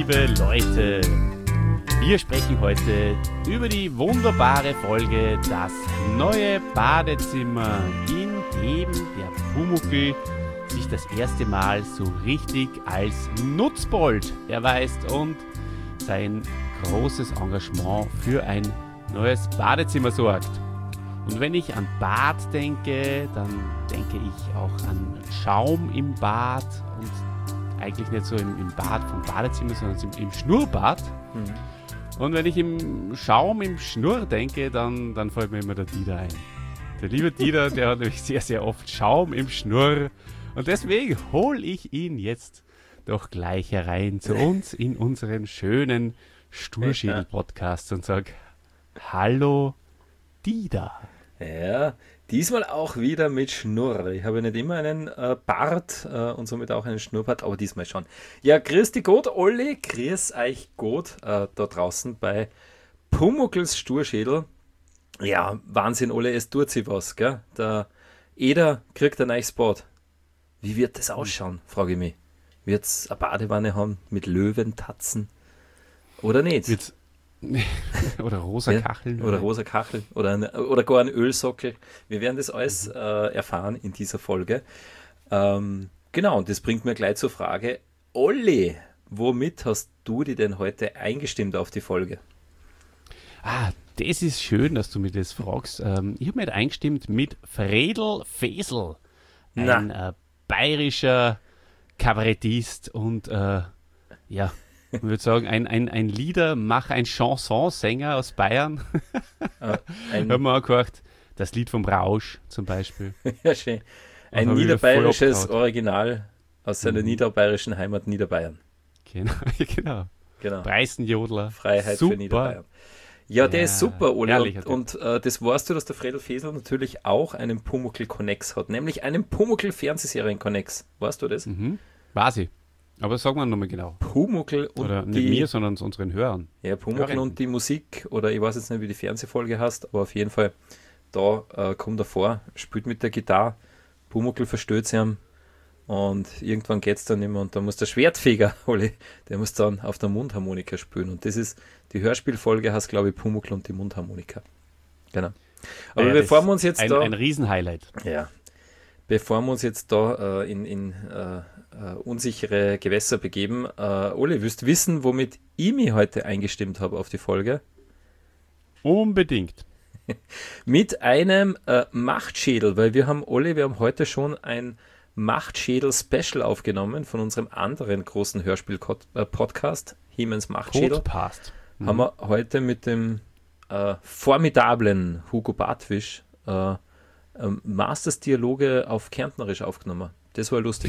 liebe Leute, wir sprechen heute über die wunderbare Folge Das neue Badezimmer, in dem der Pumuckl sich das erste Mal so richtig als Nutzbold erweist und sein großes Engagement für ein neues Badezimmer sorgt. Und wenn ich an Bad denke, dann denke ich auch an Schaum im Bad und eigentlich nicht so im Bad vom Badezimmer, sondern im Schnurrbad. Und wenn ich im Schaum im Schnurr denke, dann fällt mir immer der Dieter ein. Der liebe Dieter, der hat nämlich sehr, sehr oft Schaum im Schnurr. Und deswegen hole ich ihn jetzt doch gleich herein zu uns in unseren schönen Sturschädel-Podcast und sage: Hallo Dieter. Ja, diesmal auch wieder mit Schnurr. Ich habe nicht immer einen Bart und somit auch einen Schnurrbart, aber diesmal schon. Ja, grüß dich Gott, Olli, grüß euch Gott da draußen bei Pumuckls Sturschädel. Ja, Wahnsinn, Olli, es tut sich was, gell? Der Eder kriegt ein neues Bad. Wie wird das ausschauen, frage ich mich. Wird es eine Badewanne haben mit Löwentatzen oder nicht? Oder rosa Kacheln. Oder rosa Kacheln oder gar ein Ölsockel. Wir werden das alles erfahren in dieser Folge. Genau, und das bringt mir gleich zur Frage: Olli, womit hast du dich denn heute eingestimmt auf die Folge? Das ist schön, dass du mir das fragst. Ich habe mich eingestimmt mit Fredel Fesel, ein bayerischer Kabarettist und ich würde sagen, ein Liedermacher, ein Chansonsänger aus Bayern. Haben wir auch gehört, das Lied vom Rausch zum Beispiel. Ja, schön. Ein niederbayerisches Original aus seiner niederbayerischen Heimat Niederbayern. Genau. Preißenjodler. Freiheit super. Für Niederbayern. Ja, der ist super, Oli. Und das weißt du, dass der Fredel Fesel natürlich auch einen Pumuckl-Connex hat, nämlich einen Pumuckl-Fernsehserien-Connex. Weißt du das? Weiß ich. Aber sagen wir nochmal genau. Pumuckl und oder nicht mir, sondern unseren Hörern. Ja, Pumuckl und die Musik, oder ich weiß jetzt nicht, wie die Fernsehfolge heißt, aber auf jeden Fall, da kommt er vor, spielt mit der Gitarre, Pumuckl versteht sie ihm und irgendwann geht es dann nicht mehr und dann muss der Schwertfeger, Olli, der muss dann auf der Mundharmonika spielen und das ist, die Hörspielfolge heißt, glaube ich, Pumuckl und die Mundharmonika. Genau. Aber bevor wir uns jetzt ein Riesenhighlight. Ja. Bevor wir uns jetzt da in unsichere Gewässer begeben, Olli, willst du wissen, womit ich mich heute eingestimmt habe auf die Folge? Unbedingt. Mit einem Machtschädel, weil wir haben heute schon ein Machtschädel-Special aufgenommen von unserem anderen großen Hörspiel-Podcast, He-Mans Machtschädel. Haben wir heute mit dem formidablen Hugo Bartwisch Masters Dialoge auf Kärntnerisch aufgenommen. Das war lustig.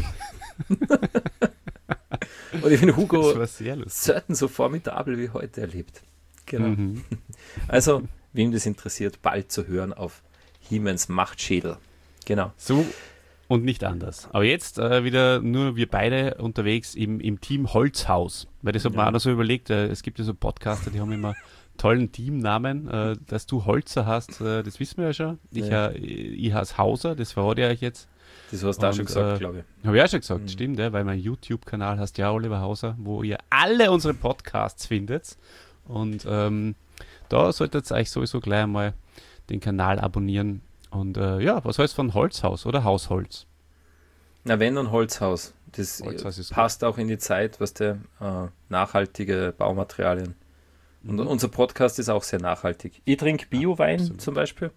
Und ich finde Hugo selten so formidabel wie heute erlebt. Genau. Also, wem das interessiert, bald zu hören auf He-Mans Machtschädel. Genau. So und nicht anders. Aber jetzt wieder nur wir beide unterwegs im Team Holzhaus. Weil das hat man auch noch so überlegt, es gibt ja so Podcaster, die haben immer tollen Teamnamen. Dass du Holzer hast, das wissen wir ja schon. Ich heiße Hauser, das verrate ich euch jetzt. Das hast du auch schon gesagt, glaube ich. Habe ich auch schon gesagt, stimmt, weil mein YouTube-Kanal heißt ja Oliver Hauser, wo ihr alle unsere Podcasts findet. Und da solltet ihr euch sowieso gleich einmal den Kanal abonnieren. Und was heißt von Holzhaus oder Hausholz? Na, wenn dann Holzhaus. Das passt auch in die Zeit, was der nachhaltige Baumaterialien. Und unser Podcast ist auch sehr nachhaltig. Ich trinke Bio-Wein zum Beispiel.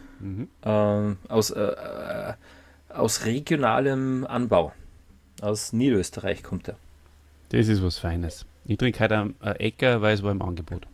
Aus regionalem Anbau. Aus Niederösterreich kommt er. Das ist was Feines. Ich trinke heute einen Äcker, weil es war im Angebot.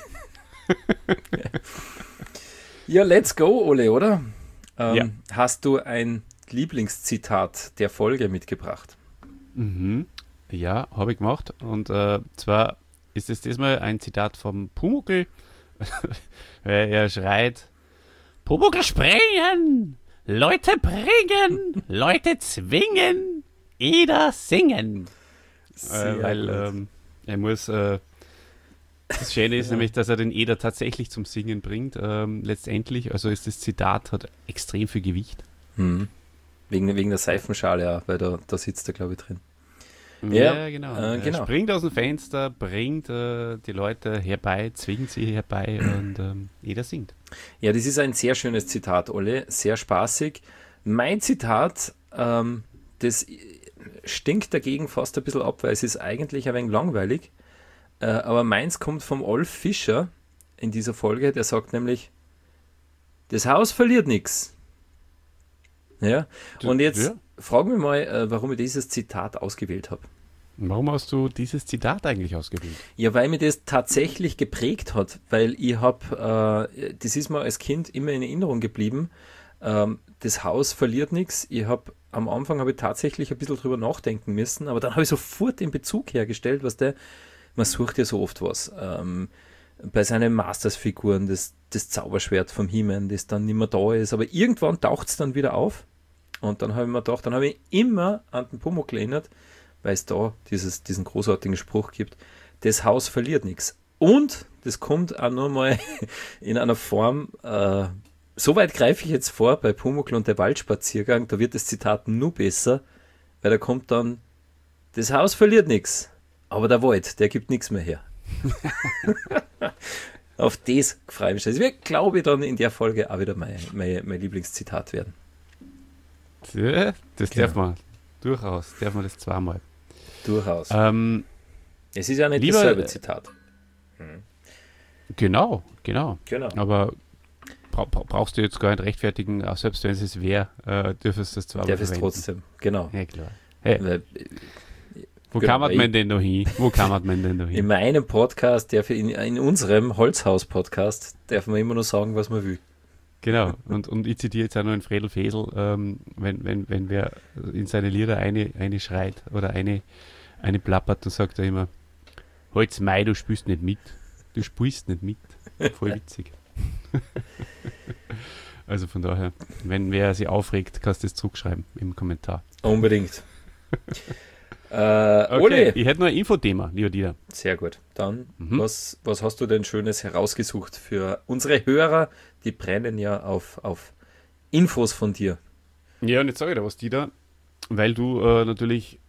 Ja, let's go, Ole, oder? Hast du ein Lieblingszitat der Folge mitgebracht? Ja, habe ich gemacht. Und zwar ist es diesmal ein Zitat vom Pumuckl, weil er schreit: Pumuckl springen! Leute bringen, Leute zwingen, Eder singen. Weil er muss, das Schöne ist nämlich, dass er den Eder tatsächlich zum Singen bringt, letztendlich. Also ist das Zitat, hat extrem viel Gewicht. Wegen der Seifenschale, ja, weil da sitzt er, glaube ich, drin. Ja, genau. Genau. Springt aus dem Fenster, bringt die Leute herbei, zwingt sie herbei und jeder singt. Ja, das ist ein sehr schönes Zitat, Olle, sehr spaßig. Mein Zitat, das stinkt dagegen fast ein bisschen ab, weil es ist eigentlich ein wenig langweilig. Aber meins kommt vom Olf Fischer in dieser Folge, der sagt nämlich, das Haus verliert nichts. Ja, und jetzt fragen wir mal, warum ich dieses Zitat ausgewählt habe. Warum hast du dieses Zitat eigentlich ausgewählt? Ja, weil mir das tatsächlich geprägt hat, weil ich habe, das ist mir als Kind immer in Erinnerung geblieben, das Haus verliert nichts. Am Anfang habe ich tatsächlich ein bisschen drüber nachdenken müssen, aber dann habe ich sofort den Bezug hergestellt, man sucht ja so oft was. Bei seinen Masters-Figuren, das Zauberschwert vom He-Man, das dann nicht mehr da ist, aber irgendwann taucht es dann wieder auf. Und dann habe ich mir gedacht, dann habe ich immer an den Pumuckl erinnert, weil es da diesen großartigen Spruch gibt, das Haus verliert nichts. Und das kommt auch nur mal in einer Form, so weit greife ich jetzt vor bei Pumuckl und der Waldspaziergang, da wird das Zitat nur besser, weil da kommt dann, das Haus verliert nichts, aber der Wald, der gibt nichts mehr her. Auf das freue ich mich. Das wird, glaube ich, dann in der Folge auch wieder mein Lieblingszitat werden. Ja, das darf man durchaus, darf man das zweimal. Durchaus. Es ist ja nicht lieber, dasselbe Zitat. Genau. Genau. Aber brauchst du jetzt gar nicht rechtfertigen, auch selbst wenn es wäre, dürfest du das zweimal Darf es verwenden. trotzdem, genau. Ja, klar. Hey, Weil, wo genau, kann man denn noch hin? in meinem Podcast, in unserem Holzhaus-Podcast, darf man immer nur sagen, was man will. Genau, und ich zitiere jetzt auch noch in Fredel Fesel, wenn wer in seine Lieder eine schreit oder eine plappert, dann sagt er immer, halt's Mai, du spielst nicht mit. Du spielst nicht mit. Voll witzig. Also von daher, wenn wer sich aufregt, kannst du das zurückschreiben im Kommentar. Unbedingt. Okay, Ole. ich hätte noch ein Infothema, lieber Dieter. Sehr gut. Dann, was hast du denn Schönes herausgesucht für unsere Hörer? Die brennen ja auf Infos von dir. Ja, und jetzt sage ich dir was, Dieter, weil du natürlich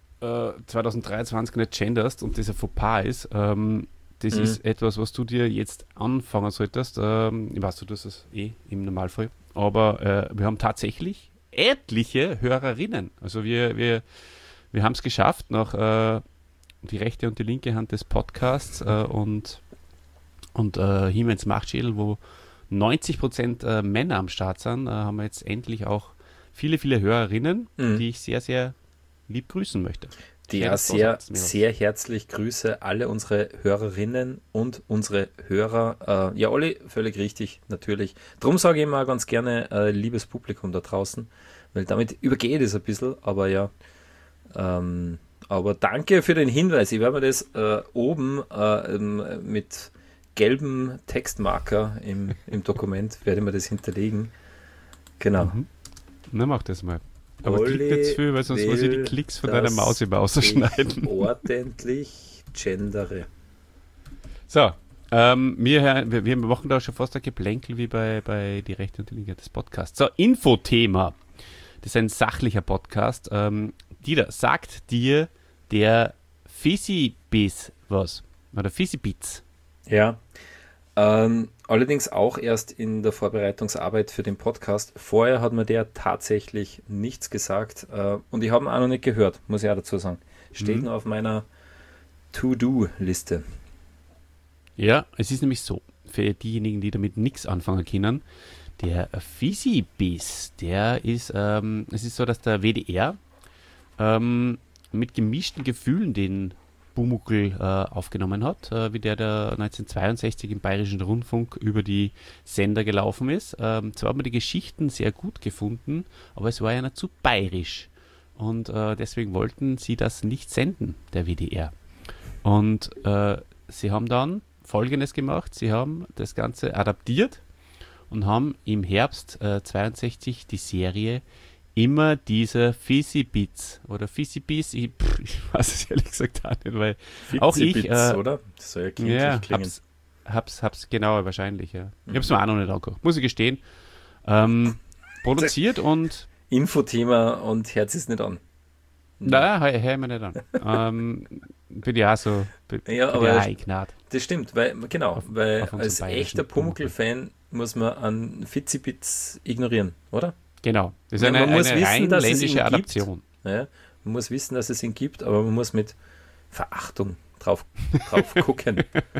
2023 nicht genderst und das ein Fauxpas ist. Das ist etwas, was du dir jetzt anfangen solltest. Ich weiß, du tust es im Normalfall. Aber wir haben tatsächlich etliche Hörerinnen. Also wir haben es geschafft, nach die rechte und die linke Hand des Podcasts und He-Mans Machtschädel, wo 90% Männer am Start sind, haben wir jetzt endlich auch viele, viele Hörerinnen, die ich sehr, sehr lieb grüßen möchte. Die ja sehr, sehr herzlich grüße alle unsere Hörerinnen und unsere Hörer. Ja, Olli, völlig richtig, natürlich. Drum sage ich immer ganz gerne, liebes Publikum da draußen, weil damit übergeht es ein bisschen, aber ja. Aber danke für den Hinweis. Ich werde mir das oben mit gelbem Textmarker im Dokument, werde mir das hinterlegen. Genau. Na, mach das mal. Aber klick jetzt viel, weil sonst muss ich die Klicks von deiner Maus immer ausschneiden. Ordentlich gendere. So, wir machen da schon fast ein Geplänkel wie bei Die Rechte und die Linke des Podcasts. So, Infothema. Das ist ein sachlicher Podcast. Dieter, sagt dir der Fizibis was? Oder Fizibits? Ja. Allerdings auch erst in der Vorbereitungsarbeit für den Podcast. Vorher hat mir der tatsächlich nichts gesagt und ich habe ihn auch noch nicht gehört, muss ich auch dazu sagen. Steht nur auf meiner To-Do-Liste. Ja, es ist nämlich so, für diejenigen, die damit nichts anfangen können, der Fizibis, der ist, es ist so, dass der WDR mit gemischten Gefühlen den Pumuckl aufgenommen hat, wie der 1962 im Bayerischen Rundfunk über die Sender gelaufen ist. Zwar hat man die Geschichten sehr gut gefunden, aber es war ja nicht zu bayerisch. Und deswegen wollten sie das nicht senden, der WDR. Und sie haben dann Folgendes gemacht, sie haben das Ganze adaptiert und haben im Herbst 62 die Serie immer diese Fizibits oder Fizibis, ich weiß es ehrlich gesagt auch nicht, weil auch ich, oder? Das soll ja kindlich klingen. Hab's genauer wahrscheinlich, ja. Ich hab's mir auch noch nicht angeguckt, muss ich gestehen. Produziert und Infothema und Herz ist nicht an. Nein, hör ich mir nicht an. Bin ja auch so, Ja, bin aber ja auch eingnad. das stimmt, weil auf unseren als bayerischen echter Pumuckl-Fan muss man einen Fizibits ignorieren, oder? Genau. Das ist Ja, eine, man muss eine wissen, rein dass es ihn ländische gibt. Adaption. Ja, man muss wissen, dass es ihn gibt, aber man muss mit Verachtung drauf gucken.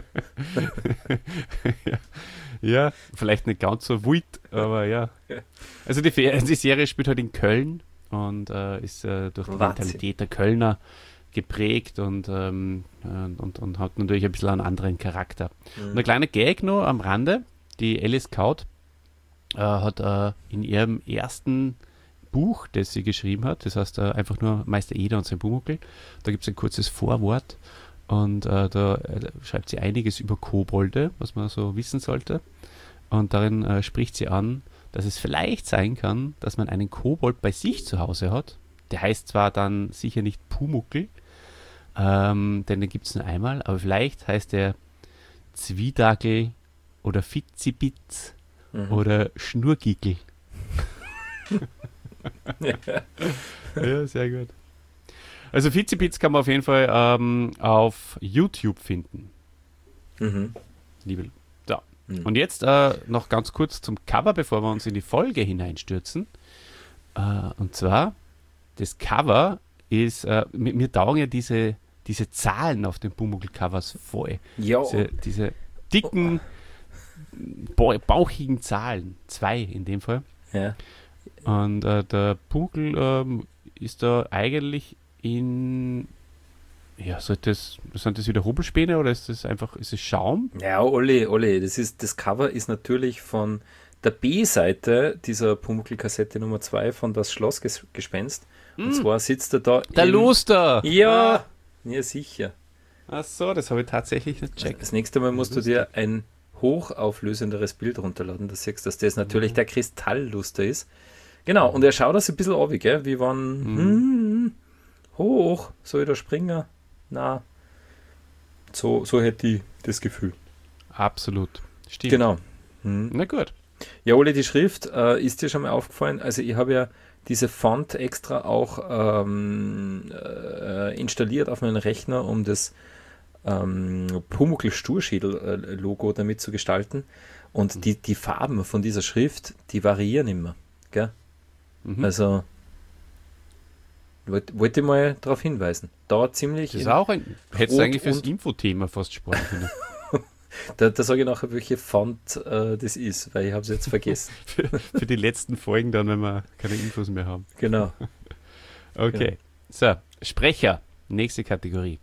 Ja, vielleicht nicht ganz so wild, aber ja. Also die Serie spielt halt in Köln und ist durch die Wahnsinn. Mentalität der Kölner geprägt und hat natürlich ein bisschen einen anderen Charakter. Und ein kleiner Gag noch am Rande, die Alice Kaut hat in ihrem ersten Buch, das sie geschrieben hat, das heißt einfach nur Meister Eder und sein Pumuckl, da gibt es ein kurzes Vorwort und da schreibt sie einiges über Kobolde, was man so wissen sollte. Und darin spricht sie an, dass es vielleicht sein kann, dass man einen Kobold bei sich zu Hause hat. Der heißt zwar dann sicher nicht Pumuckl, denn den gibt es nur einmal, aber vielleicht heißt er Zwiedagel oder Fitzibitz oder Schnurgickel. Ja, sehr gut. Also Fitzibitz kann man auf jeden Fall auf YouTube finden. Liebe. So. Und jetzt noch ganz kurz zum Cover, bevor wir uns in die Folge hineinstürzen. Und zwar, das Cover ist, mir taugen ja diese Zahlen auf den Pumuckl-Covers voll. Ja, Diese dicken, bauchigen Zahlen. 2 in dem Fall. ja. Und der Pumuckl ist da eigentlich in. Ja, sind das wieder Hobelspäne oder ist das einfach, ist es Schaum? Ja, Olli, das Cover ist natürlich von der B-Seite dieser Pumuckl-Kassette Nummer 2 von Das Schlossgespenst. Und zwar sitzt er da. Der Luster! Ja, ja, sicher. Ach so, das habe ich tatsächlich nicht gecheckt. Das nächste Mal musst du dir ein hochauflösenderes Bild runterladen. Da siehst du, dass das natürlich der Kristallluster ist. Genau, und er schaut das ein bisschen auf, gell? Wie wenn hoch, soll ich da springen? Na, so hätte ich das Gefühl. Absolut. Stimmt. Genau. Na gut. Ja, Ole, die Schrift ist dir schon mal aufgefallen. Also ich habe ja diese Font extra auch installiert auf meinen Rechner, um das Pumuckl Sturschädel-Logo damit zu gestalten. Und die Farben von dieser Schrift, die variieren immer. Gell? Also wollte ich mal darauf hinweisen. Dauert ziemlich. Das ist auch hättest du eigentlich fürs und- Infothema fast sparen können. Da sage ich nachher, welche Font das ist, weil ich habe es jetzt vergessen. Für die letzten Folgen dann, wenn wir keine Infos mehr haben. Genau. Okay. So, Sprecher. Nächste Kategorie.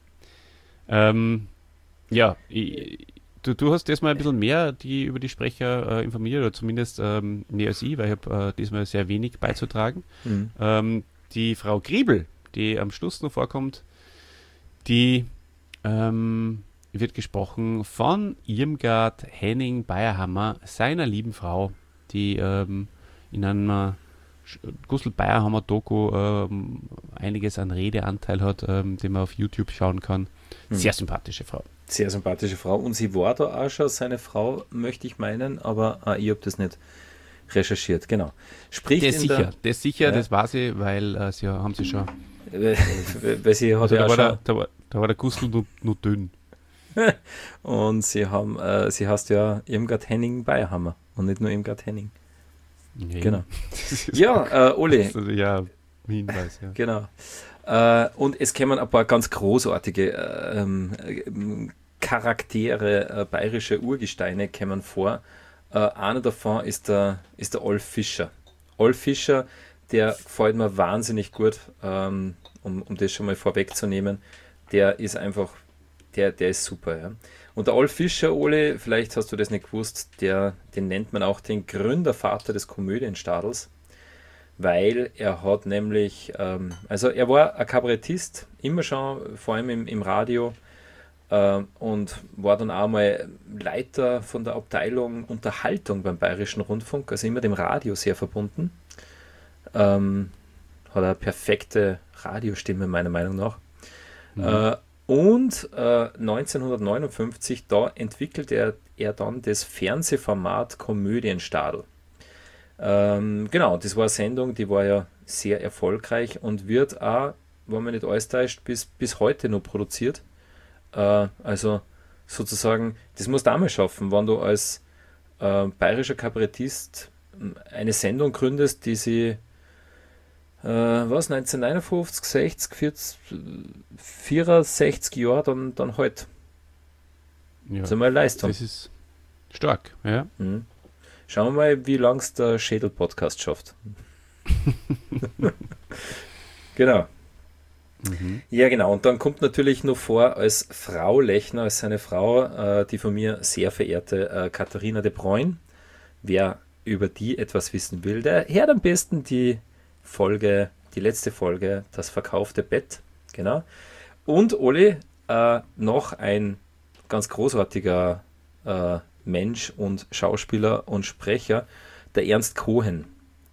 Ja, du hast diesmal ein bisschen mehr über die Sprecher informiert, oder zumindest mehr als ich, weil ich habe diesmal sehr wenig beizutragen. Die Frau Griebel, die am Schluss noch vorkommt, die wird gesprochen von Irmgard Henning Bayerhammer, seiner lieben Frau, die in einer Gustl Bayerhammer Doku einiges an Redeanteil hat, den man auf YouTube schauen kann. Sehr sympathische Frau. Sehr sympathische Frau. Und sie war da auch schon seine Frau, möchte ich meinen, aber ich habe das nicht recherchiert. Genau. Spricht Der ist sicher, das war sie, weil haben sie schon. weil sie hat Also ja da, schon, war der Gustl nur dünn. und sie heißt ja Irmgard Henning Bayerhammer und nicht nur Irmgard Henning. Ja, Genau. das ist Ja, Ole, also, ja, Hinweis, ja. genau. Und es kämen ein paar ganz großartige Charaktere, bayerische Urgesteine kämen vor. Einer davon ist der Olf Fischer. Olf Fischer, der gefällt mir wahnsinnig gut, um das schon mal vorwegzunehmen. Der ist einfach, der ist super. Ja. Und der Olf Fischer, Ole, vielleicht hast du das nicht gewusst, den nennt man auch den Gründervater des Komödienstadels, weil er hat nämlich, also er war ein Kabarettist, immer schon, vor allem im Radio, und war dann auch mal Leiter von der Abteilung Unterhaltung beim Bayerischen Rundfunk, also immer dem Radio sehr verbunden. Hat eine perfekte Radiostimme, meiner Meinung nach. Und 1959, da entwickelte er dann das Fernsehformat Komödienstadel. Genau, das war eine Sendung, die war ja sehr erfolgreich und wird auch wenn man nicht alles täuscht, bis heute noch produziert. Also sozusagen, das musst du auch mal schaffen, wenn du als bayerischer Kabarettist eine Sendung gründest, die sie 1959, 60, 40, 64 Jahre dann halt. Ja, Das ist einmal eine Leistung. das ist stark, ja. Mhm. Schauen wir mal, wie lang es der Schädel-Podcast schafft. Genau. Mhm. Ja, genau. Und dann kommt natürlich noch vor als Frau Lechner, als seine Frau, die von mir sehr verehrte Katharina de Bruyne. Wer über die etwas wissen will, der hört am besten die letzte Folge, das verkaufte Bett. Genau. Und Oli, noch ein ganz großartiger Mensch und Schauspieler und Sprecher, der Ernst Cohen.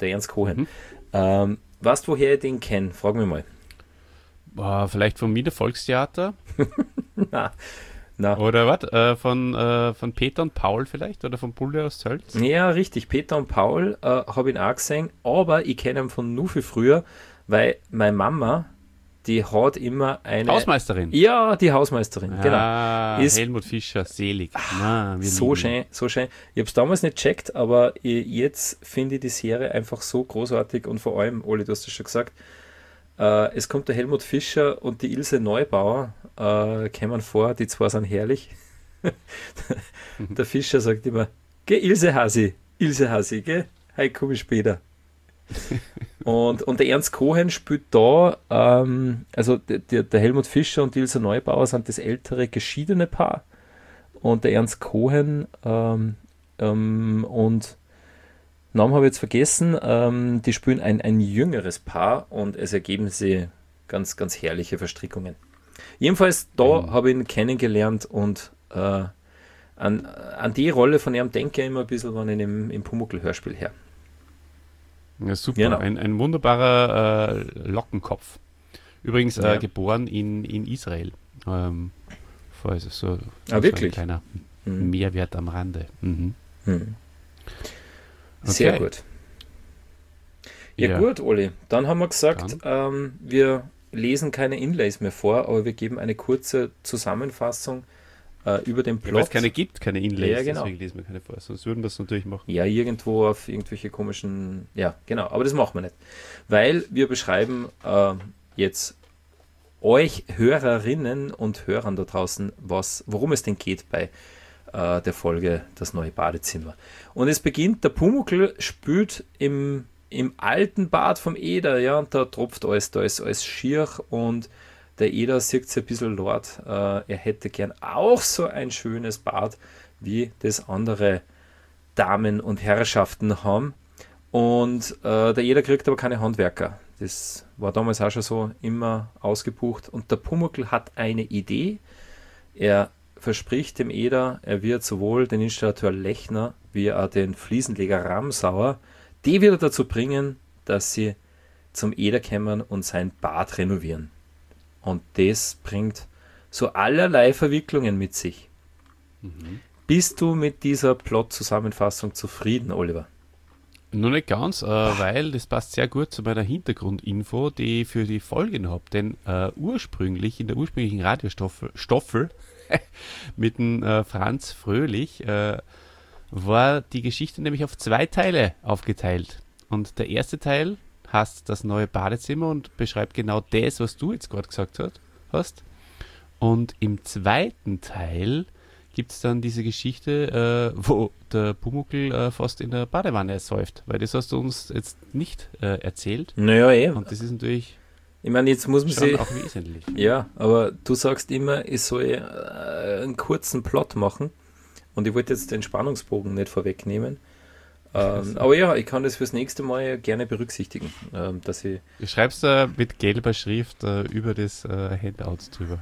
Weißt du, woher ich den kenne? Frag mich mal. Vielleicht vom Wiener Volkstheater? Na. Oder was? Von Peter und Paul vielleicht? Oder von Bulle aus Zölz? Ja, richtig. Peter und Paul habe ich ihn auch gesehen, aber ich kenne ihn von nur viel früher, weil meine Mama, die hat immer eine... Hausmeisterin? Ja, die Hausmeisterin, genau. Ist Helmut Fischer, selig. Wir so lieben ihn. schön, so schön. Ich habe es damals nicht gecheckt, aber jetzt finde ich die Serie einfach so großartig und vor allem, Oli, du hast es schon gesagt, es kommt der Helmut Fischer und die Ilse Neubauer kommen vor, die zwei sind herrlich. Der Fischer sagt immer, geh Ilse Hasi, geh, hey, komm ich später. und der Ernst Cohen spielt da, also der Helmut Fischer und die Ilse Neubauer sind das ältere geschiedene Paar und der Ernst Cohen und Namen habe ich jetzt vergessen, die spielen ein jüngeres Paar und es ergeben sie ganz, ganz herrliche Verstrickungen. Jedenfalls, da habe ich ihn kennengelernt und an die Rolle von ihm denke ich immer ein bisschen, wenn ich im Pumuckl-Hörspiel her. Ja, super. Genau. Ein wunderbarer Lockenkopf. Übrigens Ja. geboren in Israel. Also so wirklich? ein kleiner Mhm. Mehrwert am Rande. Mhm. Hm. Sehr Okay. gut. Ja, gut, Oli. Dann haben wir gesagt, wir lesen keine Inlays mehr vor, aber wir geben eine kurze Zusammenfassung über den Ja, weil Plot. es keine gibt, keine Inlays, Ja, genau. deswegen lesen wir keine vor. Sonst würden wir es natürlich machen. Ja, irgendwo auf irgendwelche komischen... Ja, genau. Aber das machen wir nicht. Weil wir beschreiben jetzt euch Hörerinnen und Hörern da draußen, worum es denn geht bei der Folge Das neue Badezimmer. Und es beginnt, der Pumuckl spült im alten Bad vom Eder, ja, und da tropft alles, da ist alles schier und der Eder sieht sich ein bisschen laut. Er hätte gern auch so ein schönes Bad, wie das andere Damen und Herrschaften haben. Und der Eder kriegt aber keine Handwerker. Das war damals auch schon so immer ausgebucht. Und der Pumuckl hat eine Idee. Er verspricht dem Eder, er wird sowohl den Installateur Lechner wie auch den Fliesenleger Ramsauer, die wieder dazu bringen, dass sie zum Eder kommen und sein Bad renovieren. Und das bringt so allerlei Verwicklungen mit sich. Bist du mit dieser Plot-Zusammenfassung zufrieden, Oliver? Nur nicht ganz, weil das passt sehr gut zu meiner Hintergrundinfo, die ich für die Folge noch habe. Denn in der ursprünglichen Radiostaffel mit dem Franz Fröhlich war die Geschichte nämlich auf 2 Teile aufgeteilt. Und der erste Teil heißt das neue Badezimmer und beschreibt genau das, was du jetzt gerade gesagt hast. Und im zweiten Teil gibt es dann diese Geschichte, wo der Pumuckl fast in der Badewanne ersäuft. Weil das hast du uns jetzt nicht erzählt. Naja, Und das ist natürlich ich meine, jetzt muss man schon sich... auch wesentlich. Ja, aber du sagst immer, ich soll einen kurzen Plot machen und ich wollte jetzt den Spannungsbogen nicht vorwegnehmen. Aber ja, ich kann das fürs nächste Mal gerne berücksichtigen, dass ich... Du schreibst da mit gelber Schrift über das Handout drüber.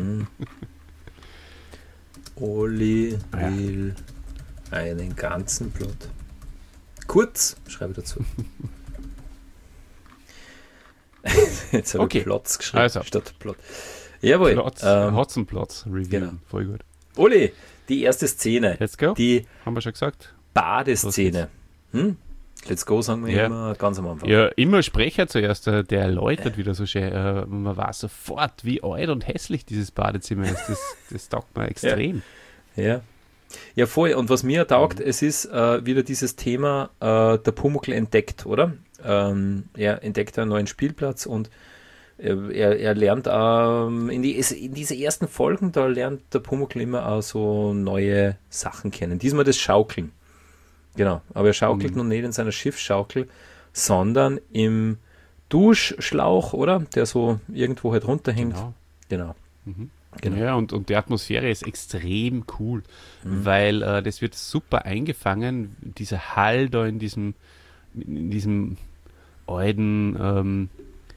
Oli will einen ganzen Plot. Kurz, schreibe ich dazu. Jetzt habe ich Plots geschrieben statt Plot. Jawohl. Hotzenplots Review. Genau. Voll gut. Oli, die erste Szene. Let's go. Die Haben wir schon gesagt. Badeszene. Let's go, sagen wir immer ganz am Anfang. Ja, immer Sprecher zuerst, der erläutert wieder so schön. Man weiß sofort, wie alt und hässlich dieses Badezimmer ist. Das taugt mir extrem. Ja, voll. Und was mir taugt, es ist wieder dieses Thema, der Pumuckl entdeckt, oder? Er entdeckt einen neuen Spielplatz und er lernt in diese ersten Folgen, da lernt der Pumuckl immer auch so neue Sachen kennen. Diesmal das Schaukeln. Genau, aber er schaukelt nun nicht in seiner Schiffsschaukel, sondern im Duschschlauch, oder? Der so irgendwo halt runterhängt. Genau. Genau. Ja, und die Atmosphäre ist extrem cool, weil das wird super eingefangen, dieser Hall da in diesem alten,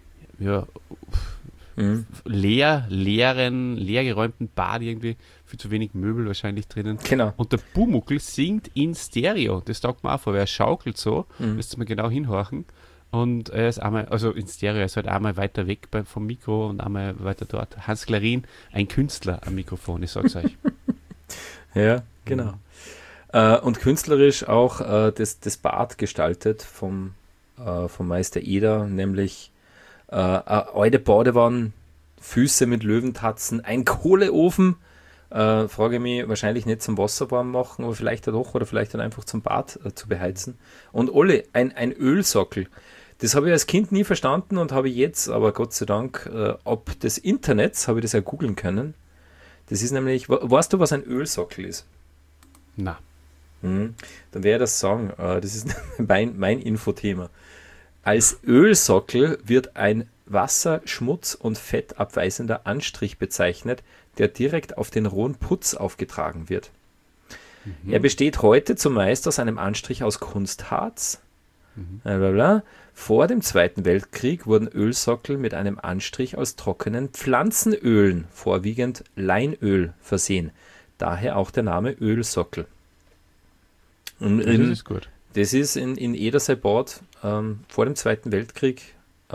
leergeräumten Bad irgendwie, viel zu wenig Möbel wahrscheinlich drinnen. Genau. Und der Pumuckl singt in Stereo, das taugt mir auch vor, weil er schaukelt so, müsst ihr mal genau hinhorchen. Und er ist einmal, also in Stereo, er ist halt einmal weiter weg vom Mikro und einmal weiter dort. Hans Klarin, ein Künstler am Mikrofon, ich sag's euch. Ja, genau. Und künstlerisch auch das Bad gestaltet vom Meister Eder, nämlich alte Badewanne, Füße mit Löwentatzen, ein Kohleofen, frage mich, wahrscheinlich nicht zum Wasserwarm machen, aber vielleicht doch, oder vielleicht dann einfach zum Bad zu beheizen. Und Olli, ein Ölsockel. Das habe ich als Kind nie verstanden und habe jetzt, aber Gott sei Dank, ob des Internets, habe ich das ja googeln können. Das ist nämlich, weißt du, was ein Ölsockel ist? Na. Dann werde ich das sagen. Das ist mein Infothema. Als Ölsockel wird ein wasser-, schmutz- und fettabweisender Anstrich bezeichnet, der direkt auf den rohen Putz aufgetragen wird. Er besteht heute zumeist aus einem Anstrich aus Kunstharz. Blablabla. Vor dem Zweiten Weltkrieg wurden Ölsockel mit einem Anstrich aus trockenen Pflanzenölen, vorwiegend Leinöl, versehen. Daher auch der Name Ölsockel. Und Das ist gut. das ist in Edersey-Bad vor dem Zweiten Weltkrieg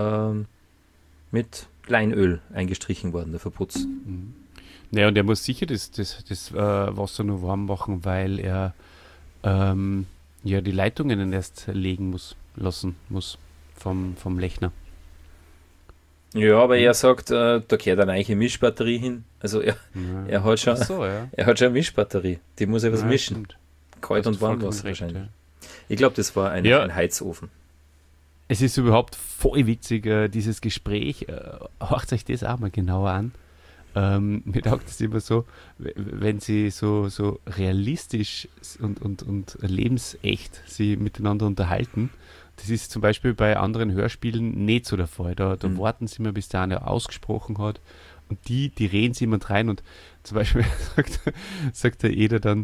mit Leinöl eingestrichen worden, der Verputz. Naja, und er muss sicher das Wasser nur warm machen, weil er die Leitungen erst legen lassen muss vom Lechner. Ja, aber er sagt, da gehört eine eigene Mischbatterie hin. Also er hat schon, er hat schon eine Mischbatterie. Die muss ja was mischen. Stimmt. Kalt und Warmwasser wahrscheinlich. Ja. Ich glaube, das war ein Heizofen. Es ist überhaupt voll witzig, dieses Gespräch. Hört euch das auch mal genauer an. Mir taugt es immer so, wenn sie so realistisch und lebensecht sie miteinander unterhalten. Das ist zum Beispiel bei anderen Hörspielen nicht so der Fall. Da warten sie immer, bis der eine ausgesprochen hat. Und die reden sie immer rein. Und zum Beispiel sagt der Eder dann,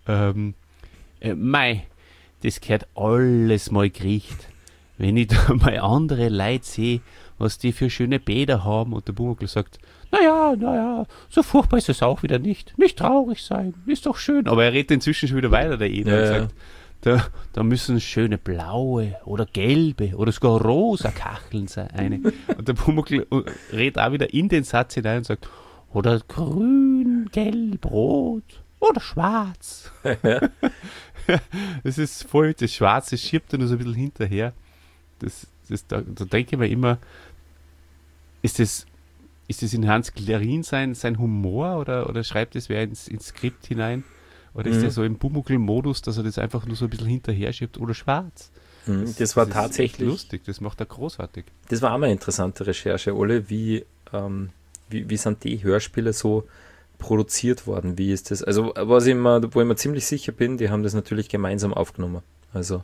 mei, das gehört alles mal geriecht. Wenn ich da mal andere Leute sehe, was die für schöne Bäder haben, und der Pumuckl sagt, naja, so furchtbar ist es auch wieder nicht. Nicht traurig sein, ist doch schön. Aber er redet inzwischen schon wieder weiter, der Eder, und sagt, da müssen schöne blaue oder gelbe oder sogar rosa Kacheln sein. Und der Pumuckl redet auch wieder in den Satz hinein und sagt, oder grün, gelb, rot oder schwarz. Das ist voll, das Schwarze schiebt er nur so ein bisschen hinterher. Da denke ich mir immer, ist das in Hans Klarin sein Humor oder schreibt das wer ins Skript hinein? Oder ist der so im Pumuckl-Modus, dass er das einfach nur so ein bisschen hinterher schiebt oder schwarz? Das war tatsächlich lustig, das macht er großartig. Das war auch mal eine interessante Recherche, Ole, wie sind die Hörspiele so produziert worden? Wie ist das? Also, wo ich mir ziemlich sicher bin, die haben das natürlich gemeinsam aufgenommen. Also,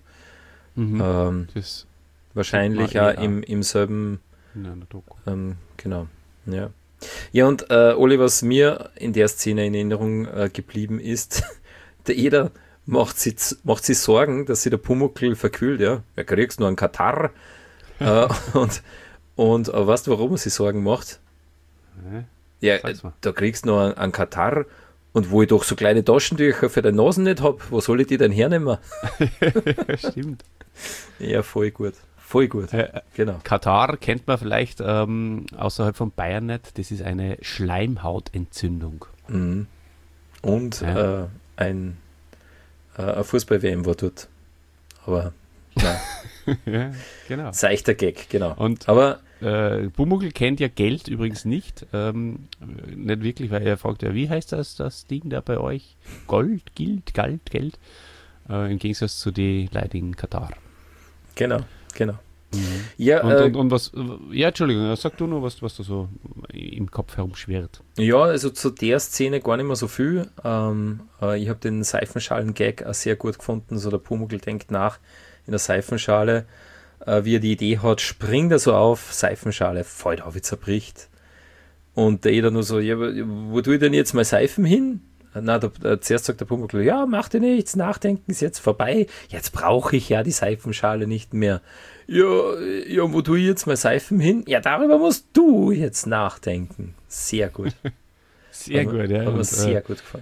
wahrscheinlich auch im selben. In einer Doku. Genau, ja. Ja, und Oli, was mir in der Szene in Erinnerung geblieben ist, der Eder macht sich Sorgen, dass sich der Pumuckl verkühlt, ja. Er kriegst nur einen Katarr. Und weißt du, warum er sich Sorgen macht? Ja, da kriegst du noch einen Katarr, und wo ich doch so kleine Taschentücher für deine Nasen nicht habe, wo soll ich die denn hernehmen? Stimmt. Ja, voll gut. Voll gut, genau. Katar kennt man vielleicht außerhalb von Bayern nicht. Das ist eine Schleimhautentzündung. Und ein Fußball-WM war dort. Aber nein. Ja, genau. Seichter Gag, genau. Und Aber Pumuckl kennt ja Geld übrigens nicht. Nicht wirklich, weil er fragt ja, wie heißt das Ding da bei euch? Gold, Geld. Im Gegensatz zu den Leuten in Katar. genau. Mhm. Ja, Und was, ja, Entschuldigung, sag du nur, was da so im Kopf herumschwirrt. ja, also zu der Szene gar nicht mehr so viel. Ich habe den Seifenschalen-Gag auch sehr gut gefunden. So der Pumuckl denkt nach in der Seifenschale, wie er die Idee hat, springt er so auf, Seifenschale, fällt auf, wie zerbricht. Und der jeder nur so, ja, wo tue ich denn jetzt mal Seifen hin? Na, zuerst sagt der Pumuckl, ja, mach dir nichts, Nachdenken ist jetzt vorbei. Jetzt brauche ich ja die Seifenschale nicht mehr. Ja, wo tue ich jetzt mal Seifen hin? Ja, darüber musst du jetzt nachdenken. Sehr gut. Sehr gut, ja. Hat mir sehr gut gefallen.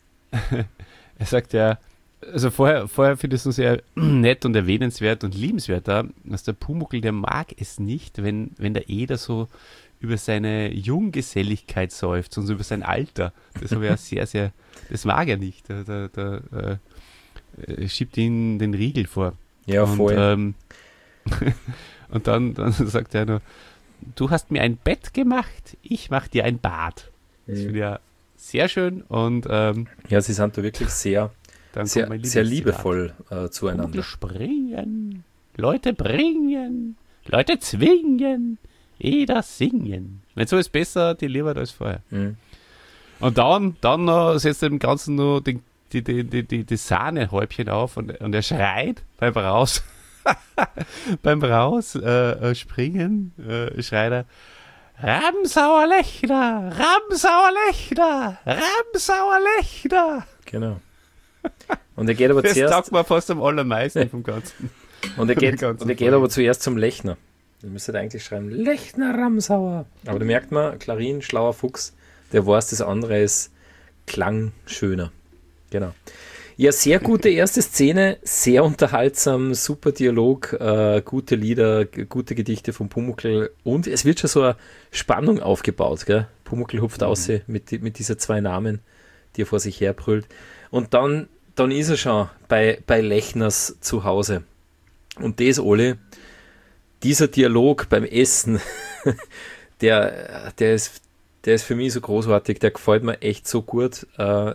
Er sagt ja, also vorher finde ich es so sehr nett und erwähnenswert und liebenswert da, dass der Pumuckl, der mag es nicht, wenn der Eder so über seine Junggeselligkeit seufzt und so über sein Alter. Das habe ich ja sehr, sehr, das mag er nicht. Da schiebt ihn den Riegel vor. Ja, voll. Und dann sagt er nur, du hast mir ein Bett gemacht, ich mach dir ein Bad. Das finde ich ja sehr schön und ja, sie sind da wirklich sehr liebevoll zueinander. Pumuckl springen, Leute bringen, Leute zwingen, Eder singen. Wenn so ist besser, die lieber als vorher. Mhm. Und dann setzt er dem Ganzen nur die Sahnehäubchen auf und er schreit beim Raus. Beim Rausspringen schreit er Ramsauer Lechner, Ramsauer Lechner, Ramsauer Lechner. Genau. Und er geht aber das zuerst. Das taugt mir fast am allermeisten vom Ganzen. Und er geht aber zuerst zum Lechner. Du müsstet eigentlich schreiben, Lechner Ramsauer. Aber da merkt man, Klarin, schlauer Fuchs, der weiß, das andere ist Klang schöner. Genau. Ja, sehr gute erste Szene, sehr unterhaltsam, super Dialog, gute Lieder, gute Gedichte von Pumuckl und es wird schon so eine Spannung aufgebaut. Gell? Pumuckl hupft aus mit diesen zwei Namen, die er vor sich her brüllt. Und dann ist er schon bei Lechners zu Hause. Und das, Ole, dieser Dialog beim Essen, der ist für mich so großartig, der gefällt mir echt so gut.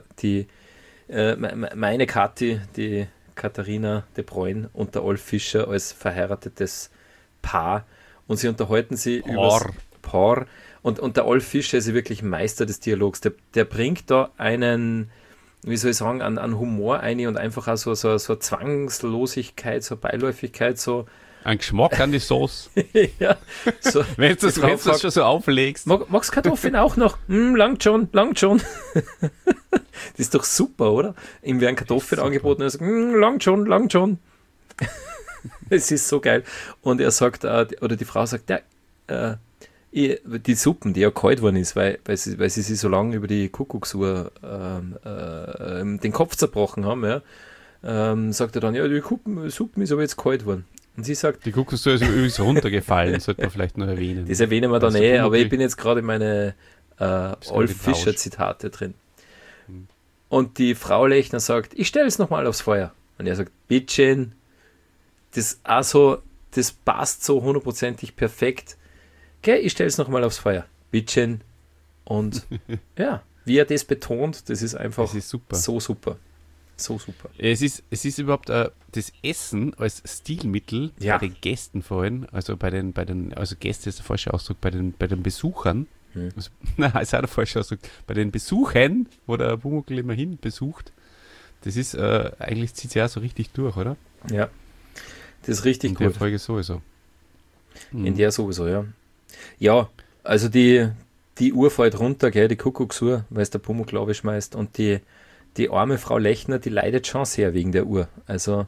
Meine Kathi, die Katharina de Bruyne und der Olf Fischer als verheiratetes Paar und sie unterhalten sich über Paar und der Olf Fischer ist ja wirklich Meister des Dialogs, der bringt da einen, wie soll ich sagen, an Humor ein und einfach auch so Zwangslosigkeit, so Beiläufigkeit, so ein Geschmack an die Sauce. Ja, so, wenn du das schon so auflegst. Magst Kartoffeln auch noch? Langt schon. Das ist doch super, oder? Ihm werden Kartoffeln angeboten und er sagt, langt schon. Es ist so geil. Und er sagt, oder die Frau sagt, die Suppen, die ja kalt worden ist, weil sie sich so lange über die Kuckucksuhr den Kopf zerbrochen haben, ja, sagt er dann, ja, die Suppen ist aber jetzt kalt worden. Und sie sagt, die Kuckucksuhr ist übrigens runtergefallen, sollte man vielleicht noch erwähnen. Das erwähnen wir dann aber ich bin jetzt gerade in meine Olf Fischer Zitate drin. Und die Frau Lechner sagt, ich stelle es nochmal aufs Feuer. Und er sagt, Bittchen, das passt so hundertprozentig perfekt. Okay, ich stelle es nochmal aufs Feuer. Bittchen. Und ja, wie er das betont, das ist einfach so super. So super. Es ist überhaupt das Essen als Stilmittel bei den Gästen vorhin, also also Gäste ist der falsche Ausdruck, bei den Besuchern. Also, ist auch der falsche Ausdruck. Bei den Besuchen, wo der Pumuckl immer hin besucht, das ist eigentlich zieht sich ja so richtig durch, oder? Ja, das ist richtig gut. In der Folge sowieso. In der sowieso, ja. Ja, also die Uhr fällt runter, gell, die Kuckucksuhr, weil es der Pumuckl abschmeißt und die arme Frau Lechner, die leidet schon sehr wegen der Uhr. Also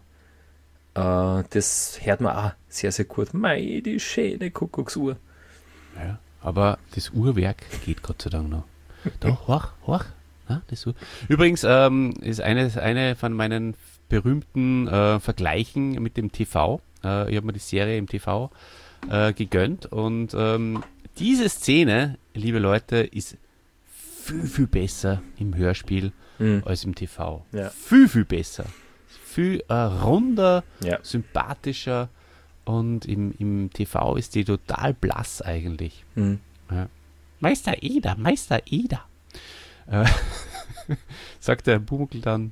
das hört man auch sehr, sehr gut. Mei, die schöne Kuckucksuhr. Ja, aber das Uhrwerk geht Gott sei Dank noch. Da, hoch. Ja, das Uhr. Übrigens ist eine von meinen berühmten Vergleichen mit dem TV. Ich habe mir die Serie im TV gegönnt und diese Szene, liebe Leute, ist viel, viel besser im Hörspiel als im TV. Ja. Viel, viel besser. Viel runder, sympathischer und im TV ist die total blass eigentlich. Mhm. Ja. Meister Eder, sagt der Pumuckl dann,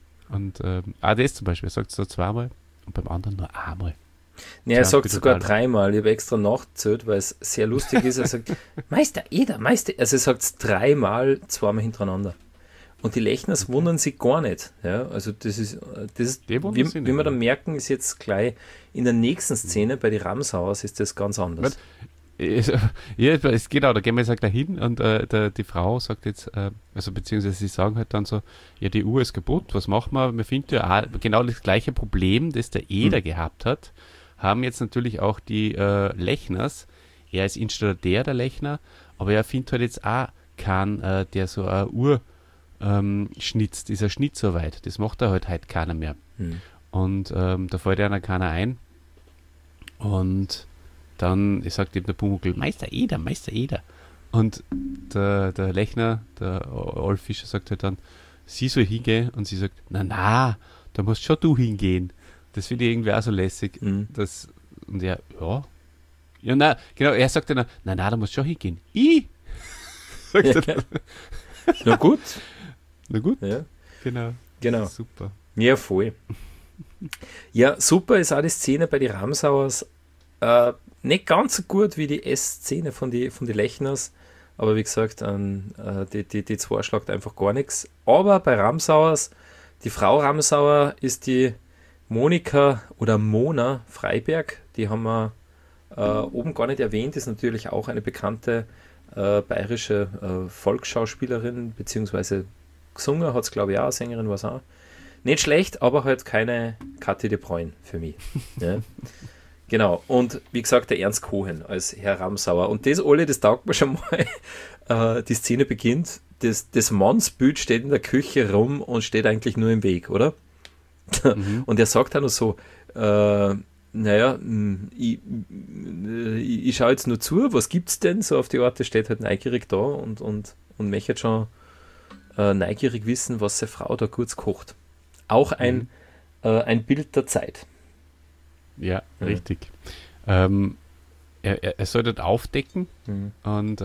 das zum Beispiel, er sagt es so zweimal und beim anderen nur einmal. Ja, er sagt sogar dreimal. Ich habe extra nachgezählt, weil es sehr lustig ist. Er sagt, Meister Eder. Also er sagt es dreimal, zweimal hintereinander. Und die Lechners wundern sich gar nicht. Ja, also das ist wie wir dann merken, ist jetzt gleich in der nächsten Szene bei den Ramsauers ist das ganz anders. Ja, genau, da gehen wir jetzt gleich hin und die Frau sagt jetzt, beziehungsweise sie sagen halt dann so, ja, die Uhr ist kaputt, was machen wir? Wir finden ja auch genau das gleiche Problem, das der Eder gehabt hat, haben jetzt natürlich auch die Lechners. Er ist Installateur der Lechner, aber er findet halt jetzt auch keinen, der so eine Uhr schnitzt, ist er nicht so weit. Das macht er halt heute keiner mehr. Und da fällt einer keiner ein. Und dann sagt eben der Pumuckl, Meister Eder. Und der Lechner, der Olf Fischer, sagt halt dann, sie soll hingehen. Und sie sagt, na, da musst schon du hingehen. Das finde ich irgendwie auch so lässig. Und er, ja, na, genau, er sagt dann, na, da musst du schon hingehen. Sagt er dann. Na gut. Ja. Genau. Super. Ja, voll. Ja, super ist auch die Szene bei den Ramsauers. Nicht ganz so gut wie die Szene von die Lechners, aber wie gesagt, die zwei schlagt einfach gar nichts. Aber bei Ramsauers, die Frau Ramsauer ist die Monika oder Mona Freiberg, die haben wir oben gar nicht erwähnt, ist natürlich auch eine bekannte bayerische Volksschauspielerin, beziehungsweise gesungen hat es, glaube ich, auch, Sängerin war es auch. Nicht schlecht, aber halt keine Kathi de Bruyne für mich. Ja. Genau, und wie gesagt, der Ernst Cohen als Herr Ramsauer. Und das taugt mir schon mal. Die Szene beginnt, das Mannsbild steht in der Küche rum und steht eigentlich nur im Weg, oder? Und er sagt dann noch so, ich schaue jetzt nur zu, was gibt's denn? So auf die Art, der steht halt neugierig da und möchte schon neugierig wissen, was seine Frau da kurz kocht. Auch ein Bild der Zeit. Ja, richtig. Er soll dort aufdecken und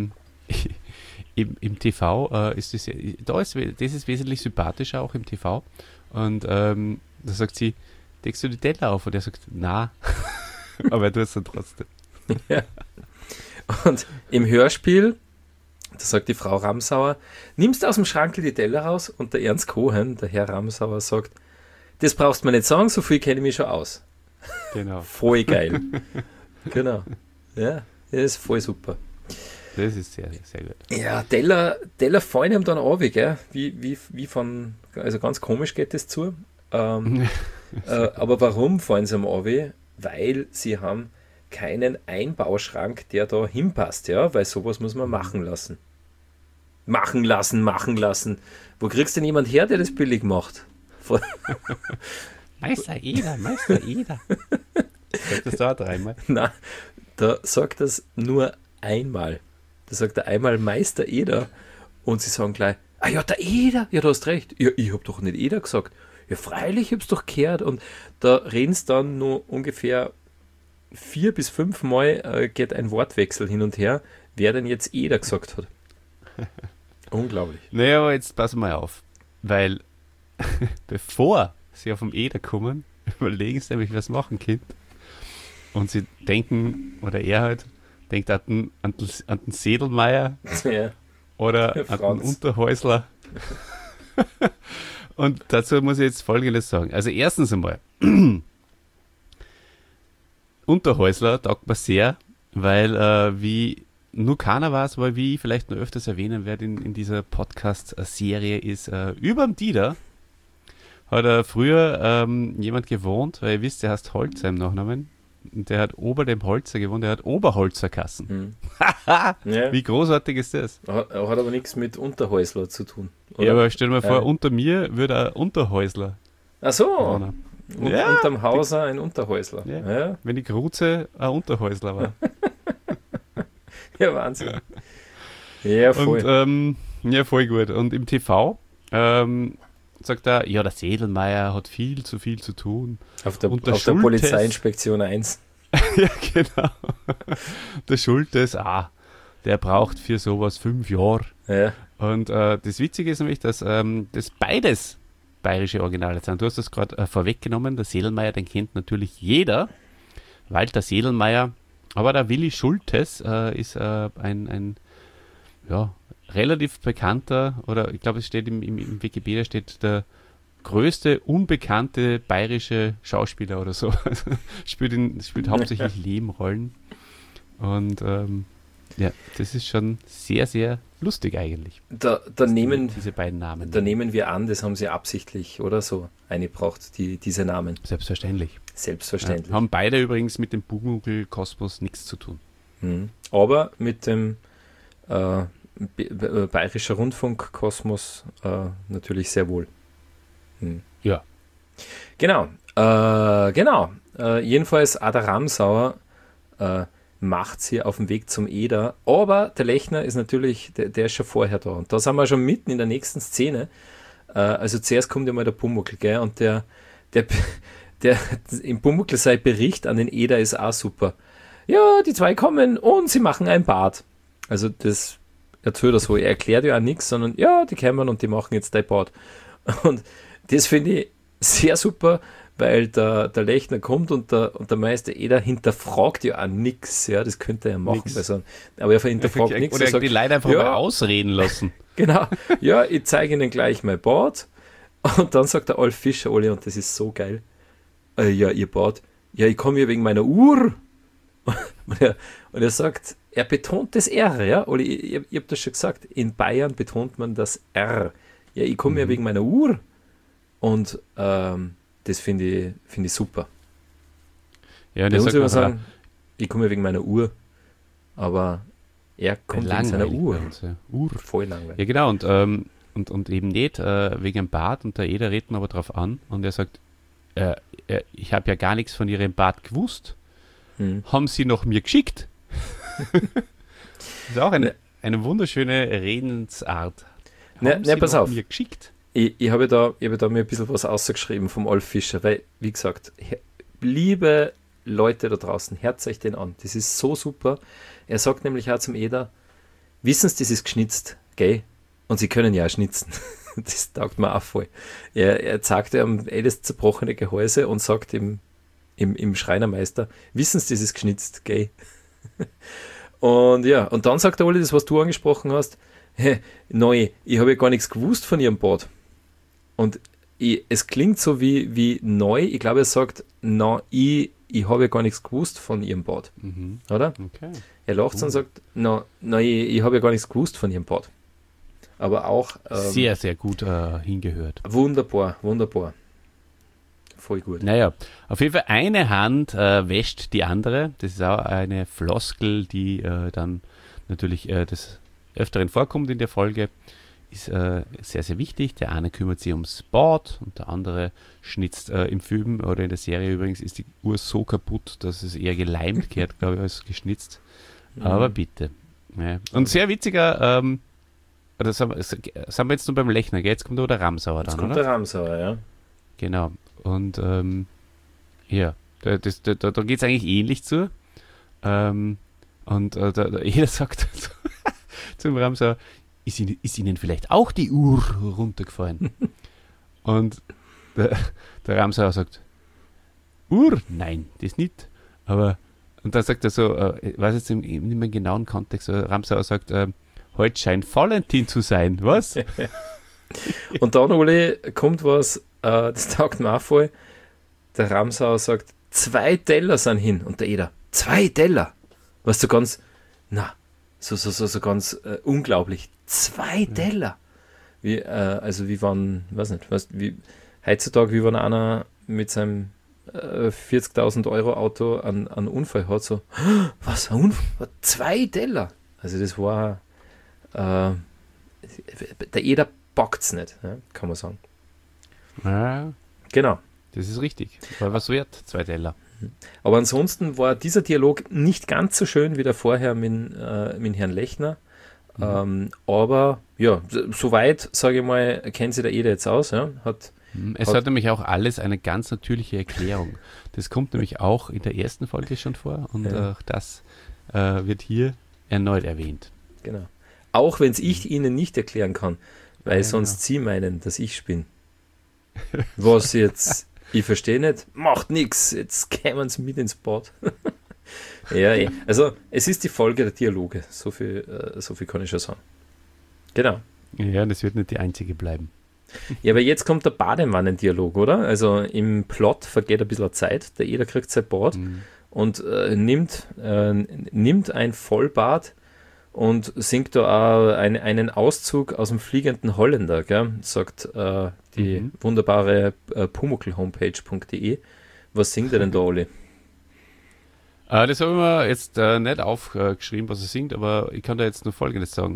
im TV ist das ist wesentlich sympathischer auch im TV und da sagt sie, deckst du die Teller auf? Und er sagt, na, aber er tut es dann trotzdem. Ja. Und im Hörspiel, da sagt die Frau Ramsauer, nimmst du aus dem Schrank die Teller raus? Und der Ernst Cohen, der Herr Ramsauer, sagt, das brauchst du mir nicht sagen, so viel kenne ich mich schon aus. Genau. Voll geil. Genau. Ja, das ist voll super. Das ist sehr, sehr gut. Ja, Teller fallen ihm dann an, gell? Wie von, also ganz komisch geht das zu. Aber warum fallen sie ihm an? Weil sie haben keinen Einbauschrank, der da hinpasst, ja, weil sowas muss man machen lassen. Machen lassen. Wo kriegst du denn jemand her, der das billig macht? Meister Eder. Sagt das da dreimal? Nein, da sagt das nur einmal. Da sagt er einmal Meister Eder und sie sagen gleich, ja, der Eder, ja, du hast recht. Ja, ich habe doch nicht Eder gesagt. Ja, freilich, ich hab's doch gehört. Und da reden sie dann nur ungefähr 4 bis 5 Mal geht ein Wortwechsel hin und her, wer denn jetzt Eder gesagt hat. Unglaublich. Naja, aber jetzt pass mal auf, weil bevor sie auf den Eder kommen, überlegen sie nämlich, was machen Kind. Und sie denken, oder er halt, denkt an den Sedelmeier oder an den Unterhäusler. Und dazu muss ich jetzt Folgendes sagen. Also erstens einmal, Unterhäusler taugt mir sehr, weil wie nur keiner weiß, weil wie ich vielleicht noch öfters erwähnen werde in dieser Podcast-Serie ist, überm Dieter hat früher jemand gewohnt, weil ihr wisst, der heißt Holzer im Nachnamen. Und der hat ober dem Holzer gewohnt, der hat Oberholzerkassen. Ja. Wie großartig ist das? Hat aber nichts mit Unterhäusler zu tun. Oder? Ja, aber stell dir mal vor, unter mir würde ein Unterhäusler. Ach so. Unterm Hauser ein Unterhäusler. Ja. Ja. Wenn die Gruze ein Unterhäusler war. Ja, Wahnsinn. Ja, voll. Und, voll gut. Und im TV sagt er, ja, der Sedlmeier hat viel zu tun. Auf der Schultes, Polizeiinspektion 1. ja, genau. Der Schultes, der braucht für sowas 5 Jahre. Ja. Und das Witzige ist nämlich, dass das beides bayerische Originale sind. Du hast das gerade vorweggenommen, der Sedlmeier, den kennt natürlich jeder. Walter Sedlmeier, aber der Willi Schultes ist ein relativ bekannter, oder ich glaube, es steht im Wikipedia steht der größte unbekannte bayerische Schauspieler oder so. spielt hauptsächlich Nebenrollen. Und das ist schon sehr, sehr lustig eigentlich. Diese beiden Namen. Da nehmen wir an, das haben sie absichtlich oder so eingebracht, diese Namen. Selbstverständlich. Selbstverständlich. Haben beide übrigens mit dem Pumuckl-Kosmos nichts zu tun. Aber mit dem Bayerischer Rundfunk-Kosmos natürlich sehr wohl. Ja. Genau. Jedenfalls Ada Ramsauer macht sie auf dem Weg zum Eder, aber der Lechner ist natürlich, der ist schon vorher da. Und da sind wir schon mitten in der nächsten Szene. Also zuerst kommt ja mal der Pumuckl, gell? Und der im Pumuckl sein Bericht an den Eder ist auch super. Ja, die zwei kommen und sie machen ein Bad. Also das erzählt er so. Er erklärt ja auch nichts, sondern ja, die kommen und die machen jetzt ein Bad. Und das finde ich sehr super, weil der Lechner kommt und der Meister Eder hinterfragt ja auch nichts. Ja, das könnte er machen. Aber er hinterfragt nichts. Oder sagt, die Leute einfach mal ausreden lassen. Genau. Ja, ich zeige Ihnen gleich mein Bad. Und dann sagt der Alf Fischer, Olli, und das ist so geil. Ja, ihr Bad. Ja, ich komme hier wegen meiner Uhr. Und er sagt, er betont das R, ja, Olli, ich habe das schon gesagt, in Bayern betont man das R. Ja, ich komme ja wegen meiner Uhr. Und das finde ich super. Ja, und sagt sagen, ich komme ja wegen meiner Uhr, aber er kommt wegen seiner Uhr. Uhr. Voll langweilig. Ja, genau, und eben nicht wegen dem Bad, und der Eder redet ihn aber drauf an, und er sagt, ich habe ja gar nichts von Ihrem Bad gewusst. Haben Sie noch mir geschickt? Das ist auch eine wunderschöne Redensart. Haben Sie pass auf. Mir geschickt? Ich habe da mir ein bisschen was ausgeschrieben vom Alf Fischer, weil, wie gesagt, liebe Leute da draußen, hört euch den an. Das ist so super. Er sagt nämlich auch zum Eder, wissen Sie, das ist geschnitzt, gell? Und Sie können ja auch schnitzen. Das taugt mir auch voll. Er zeigt ihm das zerbrochene Gehäuse und sagt im Schreinermeister, wissen Sie, das ist geschnitzt, gell? Und ja, und dann sagt der Olli, das, was du angesprochen hast, neu, ich habe ja gar nichts gewusst von Ihrem Bad. Und es klingt so wie neu, ich glaube, er sagt, ich habe ja gar nichts gewusst von Ihrem Bad. Oder? Okay. Er lacht und sagt, ich habe ja gar nichts gewusst von Ihrem Bad. Aber auch sehr, sehr gut hingehört. Wunderbar. Voll gut. Naja, auf jeden Fall eine Hand wäscht die andere. Das ist auch eine Floskel, die dann natürlich des Öfteren vorkommt in der Folge. Ist sehr, sehr wichtig. Der eine kümmert sich ums Bad und der andere schnitzt im Film oder in der Serie übrigens ist die Uhr so kaputt, dass es eher geleimt gehört, glaube ich, als geschnitzt. Aber bitte. Ja. Und sehr witziger, oder sind wir jetzt nur beim Lechner, gell? Jetzt kommt der Ramsauer dann, oder? Jetzt kommt der Ramsauer, ja. Genau. Und ja, da geht es eigentlich ähnlich zu. Und jeder sagt zum Ramsauer, ist Ihnen vielleicht auch die Uhr runtergefallen? Und der Ramsauer sagt, Uhr? Nein, das nicht. Aber, und dann sagt er so, ich weiß jetzt nicht mehr im genauen Kontext, Ramsauer sagt, heute scheint Valentin zu sein, was? Und dann, Ole, kommt was, das taugt mir auch voll. Der Ramsauer sagt, 2 Teller sind hin. Und der Eder, 2 Teller? Was so ganz, so ganz unglaublich. 2 Teller? Wie wann, weiß nicht, heutzutage, wie wenn einer mit seinem 40.000 Euro Auto einen Unfall hat, so, was, ein Unfall? 2 Teller? Also das war, der Eder packt's nicht, ja, kann man sagen. Ja, genau. Das ist richtig. War was wert, 2 Teller. Aber ansonsten war dieser Dialog nicht ganz so schön wie der vorher mit Herrn Lechner. Aber ja, soweit, sage ich mal, kennt sich der Eder jetzt aus. Ja? Es hat nämlich auch alles eine ganz natürliche Erklärung. Das kommt nämlich auch in der ersten Folge schon vor und auch das wird hier erneut erwähnt. Genau. Auch wenn es ich Ihnen nicht erklären kann, weil sonst genau. Sie meinen, dass ich bin. Was jetzt, ich verstehe nicht, macht nichts, jetzt kämen Sie mit ins Bad. Ja, also es ist die Folge der Dialoge, so viel kann ich schon sagen. Genau. Ja, das wird nicht die einzige bleiben. Ja, aber jetzt kommt der Badewannendialog, oder? Also im Plot vergeht ein bisschen Zeit, der Eder kriegt sein Bad und nimmt ein Vollbad und singt da auch einen Auszug aus dem Fliegenden Holländer, gell? Sagt die wunderbare pumuckl-homepage.de. Was singt er denn da, Oli? Das habe ich mir jetzt nicht aufgeschrieben, was er singt, aber ich kann da jetzt nur Folgendes sagen.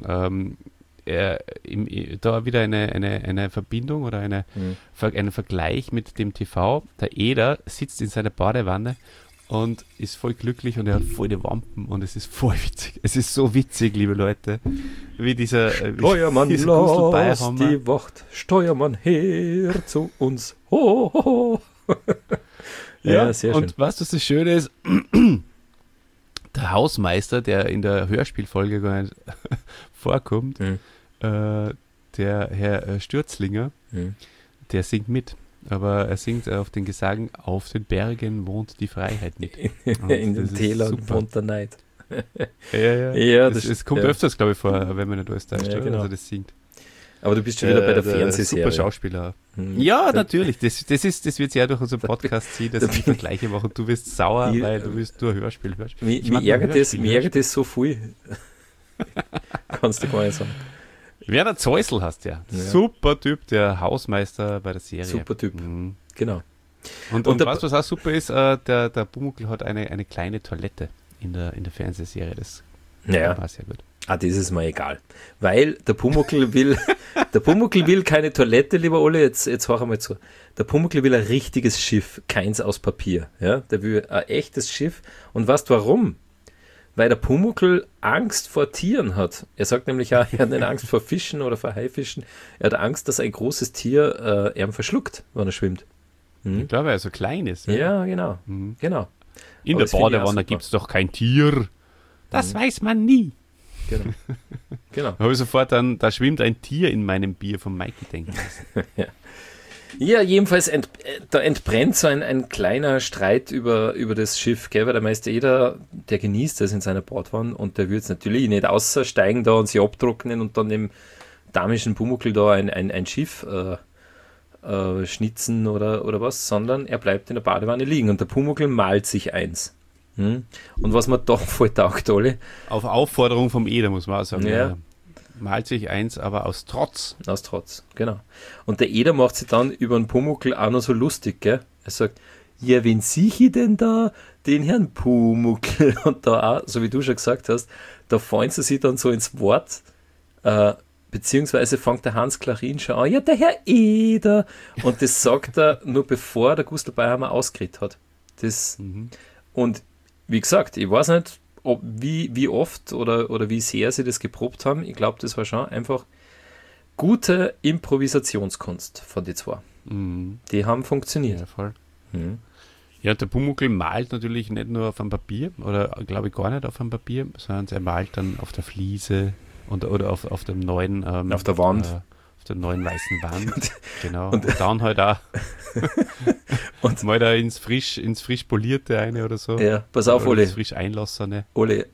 Da wieder eine Verbindung oder einen Vergleich mit dem TV. Der Eder sitzt in seiner Badewanne und ist voll glücklich und er hat voll die Wampen und es ist voll witzig. Es ist so witzig, liebe Leute, wie dieser Steuermann, lass die Wacht, Steuermann her zu uns. Ho, ho, ho. Ja, sehr schön. Und was das Schöne ist, der Hausmeister, der in der Hörspielfolge gar nicht vorkommt, der Herr Stürzlinger, der singt mit. Aber er singt auf den Gesang, auf den Bergen wohnt die Freiheit mit. In den Tälern wohnt der Neid. Ja, das kommt öfters, glaube ich, vor, wenn man nicht alles täuscht, genau. also das singt. Aber du bist schon wieder bei der Fernsehserie. Super Schauspieler. Ja, natürlich. Das wird sich ja durch unseren Podcast ziehen, dass ich Vergleiche mache und du wirst sauer, weil du willst nur Hörspiel hörst. Mir ärgert das so viel. Kannst du gar nicht sagen. Werner Zeusel hast ja. Super Typ, der Hausmeister bei der Serie. Super Typ, genau. Und was auch super ist, der Pumuckl hat eine kleine Toilette in der Fernsehserie. Das war sehr gut. Das ist mir egal. Weil der Pumuckl will keine Toilette, lieber Ole, jetzt hör einmal zu. Der Pumuckl will ein richtiges Schiff, keins aus Papier. Ja? Der will ein echtes Schiff. Und weißt du warum? Weil der Pumuckl Angst vor Tieren hat. Er sagt nämlich auch, er hat nicht Angst vor Fischen oder vor Haifischen. Er hat Angst, dass ein großes Tier er verschluckt, wenn er schwimmt. Ich glaube, er so klein ist. Ja, genau. Genau. In der Badewanne gibt es doch kein Tier. Das weiß man nie. Genau. Da habe ich sofort da schwimmt ein Tier in meinem Bier von Mikey denken lassen. Ja, jedenfalls da entbrennt so ein kleiner Streit über das Schiff, gell? Weil der Meister Eder, der genießt das in seiner Bordwanne und der wird es natürlich nicht aussteigen da und sie abtrocknen und dann dem damischen Pumuckl da ein Schiff schnitzen oder was, sondern er bleibt in der Badewanne liegen und der Pumuckl malt sich eins. Und was mir da voll taugt, alle. Auf Aufforderung vom Eder, muss man auch sagen. Ja. Malt sich eins, aber aus Trotz. Aus Trotz, genau. Und der Eder macht sich dann über den Pumuckl auch noch so lustig, gell? Er sagt, ja, wen sehe ich denn da? Den Herrn Pumuckl. Und da auch, so wie du schon gesagt hast, da fallen sie sich dann so ins Wort, beziehungsweise fängt der Hans Klarin schon an, ja, der Herr Eder. Und das sagt er nur bevor der Gustl Bayhammer ausgeredet hat. Und wie gesagt, ich weiß nicht, wie oft oder wie sehr sie das geprobt haben. Ich glaube, das war schon einfach gute Improvisationskunst von die zwei. Die haben funktioniert. Ja, voll. Ja, der Pumuckl malt natürlich nicht nur auf einem Papier, oder glaube ich gar nicht auf einem Papier, sondern er malt dann auf der Fliese oder auf dem neuen auf der Wand. Auf der neuen weißen Wand. Genau. Und dann halt auch und mal da ins frisch polierte eine oder so. Ja, pass auf, Ole. Ins frisch einlassene. Ole,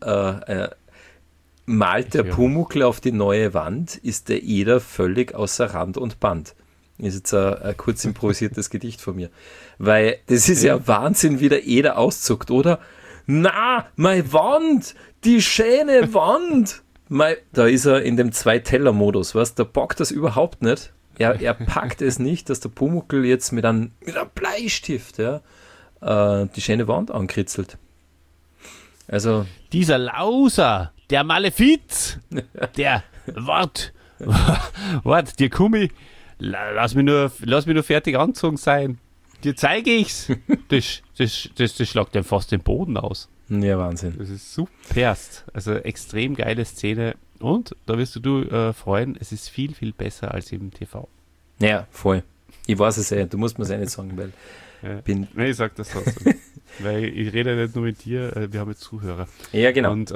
malt der Pumuckl auf die neue Wand, ist der Eder völlig außer Rand und Band. Ist jetzt ein kurz improvisiertes Gedicht von mir. Weil das ist ja Wahnsinn, wie der Eder auszuckt, oder? Na, meine Wand! Die schöne Wand! Da ist er in dem Zwei-Teller-Modus, weißt, da packt das überhaupt nicht. Er packt es nicht, dass der Pumuckl jetzt mit einem Bleistift die schöne Wand ankritzelt. Also dieser Lauser, der Malefiz, der Wart, dir Kummi, lass mich nur fertig angezogen sein. Dir zeige ich's. Das schlagt dann fast den Boden aus. Ja, Wahnsinn. Das ist superst. Also extrem geile Szene. Und da wirst du freuen, es ist viel, viel besser als im TV. Ja, voll. Ich weiß es ja, du musst mir es ja nicht sagen, weil ich sag das trotzdem. Weil ich rede nicht nur mit dir, wir haben jetzt Zuhörer. Ja, genau. Und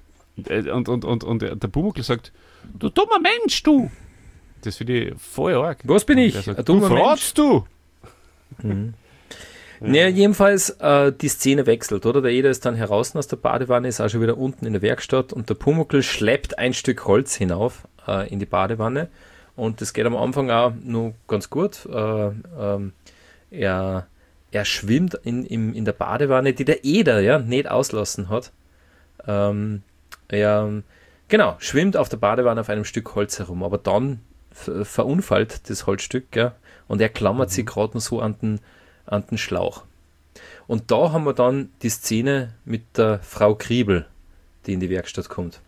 der Pumuckl sagt, du dummer Mensch, du! Das finde ich voll arg. Was bin ich? Sagt, Ein dummer du Mensch? fragst du! Naja, jedenfalls die Szene wechselt, oder? Der Eder ist dann heraus aus der Badewanne, ist auch schon wieder unten in der Werkstatt und der Pumuckl schleppt ein Stück Holz hinauf in die Badewanne und das geht am Anfang auch nur ganz gut. Er schwimmt in der Badewanne, die der Eder ja nicht auslassen hat. Er schwimmt auf der Badewanne auf einem Stück Holz herum, aber dann verunfallt das Holzstück, ja, und er klammert sich gerade noch so an den Schlauch. Und da haben wir dann die Szene mit der Frau Kriebel, die in die Werkstatt kommt.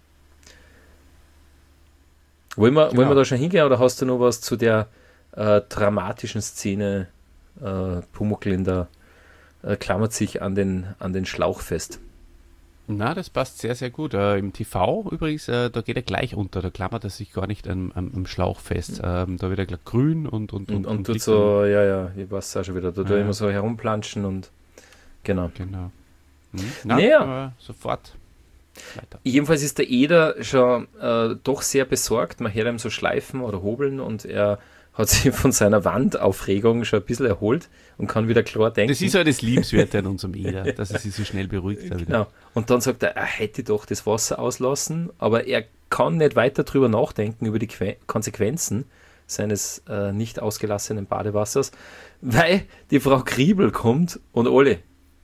Wollen wir da schon hingehen oder hast du noch was zu der dramatischen Szene? Pumuckl klammert sich an den Schlauch fest. Na, das passt sehr, sehr gut. Im TV übrigens, da geht er gleich unter, da klammert er sich gar nicht am Schlauch fest. Da wird er gleich grün und tut so, ich weiß auch schon wieder, da immer so herumplanschen und genau. Aber sofort weiter. Jedenfalls ist der Eder schon doch sehr besorgt, man hört ihm so schleifen oder hobeln und er hat sich von seiner Wandaufregung schon ein bisschen erholt und kann wieder klar denken. Das ist ja das Liebenswerte an unserem Eder, dass er sich so schnell beruhigt. Genau. Und dann sagt er hätte doch das Wasser auslassen, aber er kann nicht weiter drüber nachdenken, über die Konsequenzen seines nicht ausgelassenen Badewassers, weil die Frau Kriebel kommt und Ole,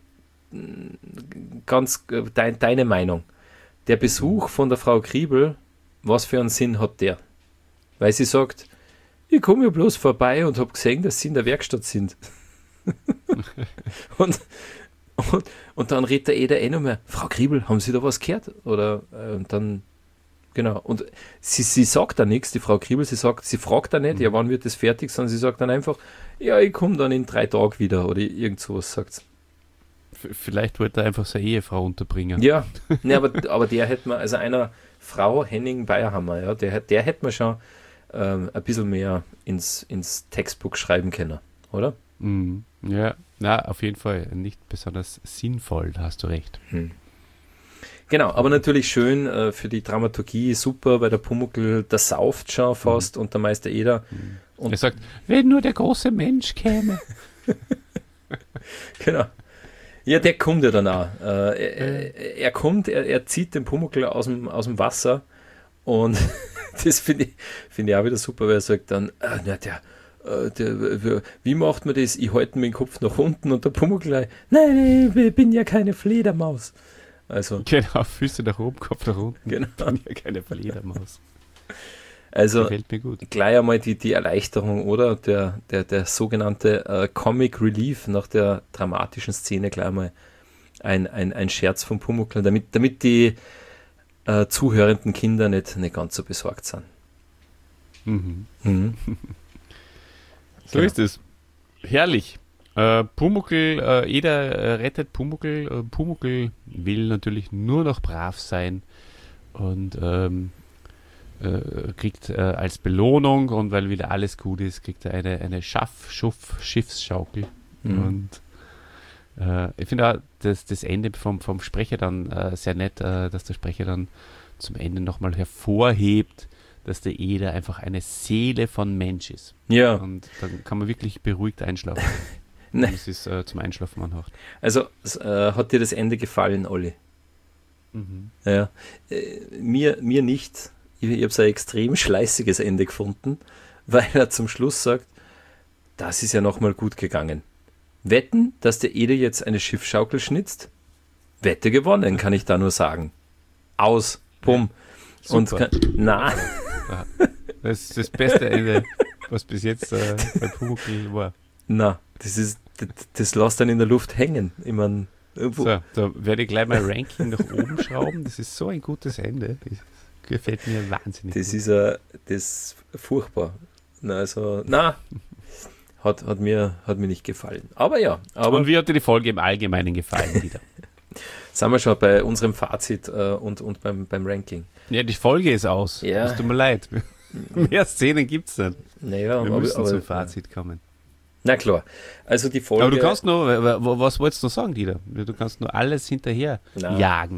ganz deine Meinung. Der Besuch von der Frau Kriebel, was für einen Sinn hat der? Weil sie sagt, ich komme ja bloß vorbei und habe gesehen, dass sie in der Werkstatt sind. und dann redet der Eder noch mehr, Frau Kriebel, haben Sie da was gehört? Oder dann, genau. Und sie sagt da nichts, die Frau Kriebel, sie fragt da nicht, ja, wann wird das fertig, sondern sie sagt dann einfach, ja, ich komme dann in 3 Tagen wieder oder irgend sowas sagt sie. Vielleicht wollte er einfach seine Ehefrau unterbringen. Ja, ne, aber der hätte man, also einer Frau Henning Bayerhammer, ja, der hätte man schon ein bisschen mehr ins Textbook schreiben können, oder? Ja, na, auf jeden Fall nicht besonders sinnvoll, da hast du recht. Genau, aber natürlich schön für die Dramaturgie, super, weil der Pumuckl, der sauft schon fast und der Meister Eder. Und er sagt, wenn nur der große Mensch käme. Genau. Ja, der kommt ja dann auch. Er kommt, er zieht den Pumuckl aus dem Wasser und das finde ich auch wieder super, weil er sagt dann, wie macht man das? Ich halte mir den Kopf nach unten und der Pumuckl, nein, ich bin ja keine Fledermaus. Also, genau, Füße nach oben, Kopf nach unten. Genau. Ich bin ja keine Fledermaus. Also, gefällt mir gut. Gleich einmal die Erleichterung, oder? Der sogenannte Comic Relief nach der dramatischen Szene, gleich einmal ein Scherz vom Pumuckl, damit die zuhörenden Kinder nicht ganz so besorgt sind. So ist es. Herrlich. Pumuckl, Eder rettet Pumuckl. Pumuckl will natürlich nur noch brav sein und kriegt als Belohnung und weil wieder alles gut ist, kriegt er eine Schiffsschaukel. Und ich finde auch das Ende vom Sprecher dann sehr nett, dass der Sprecher dann zum Ende nochmal hervorhebt, dass der Eder einfach eine Seele von Mensch ist. Ja. Und dann kann man wirklich beruhigt einschlafen. Nein. Das ist zum Einschlafen anhört. Also hat dir das Ende gefallen, Olli? Ja. Mir nicht. Ich habe so ein extrem schleißiges Ende gefunden, weil er zum Schluss sagt, das ist ja nochmal gut gegangen. Wetten, dass der Eder jetzt eine Schiffsschaukel schnitzt? Wette gewonnen, kann ich da nur sagen. Aus. Bumm. Ja, und na. Das ist das beste Ende, was bis jetzt bei Pumuckl war. Na, das lässt dann in der Luft hängen. Ich mein, so, da werde ich gleich mein Ranking nach oben schrauben. Das ist so ein gutes Ende. Das gefällt mir wahnsinnig. Das gut. Das furchtbar. Hat mir nicht gefallen. Aber ja. Und wie hat dir die Folge im Allgemeinen gefallen wieder? sind wir schon bei unserem Fazit und beim Ranking. Ja, die Folge ist aus. Ja. Es tut mir leid. Mehr Szenen gibt es nicht. Naja, Wir müssen zum Fazit kommen. Na klar. Also die Folge... Aber du kannst noch, was wolltest du noch sagen, Dieter? Du kannst nur alles hinterher jagen.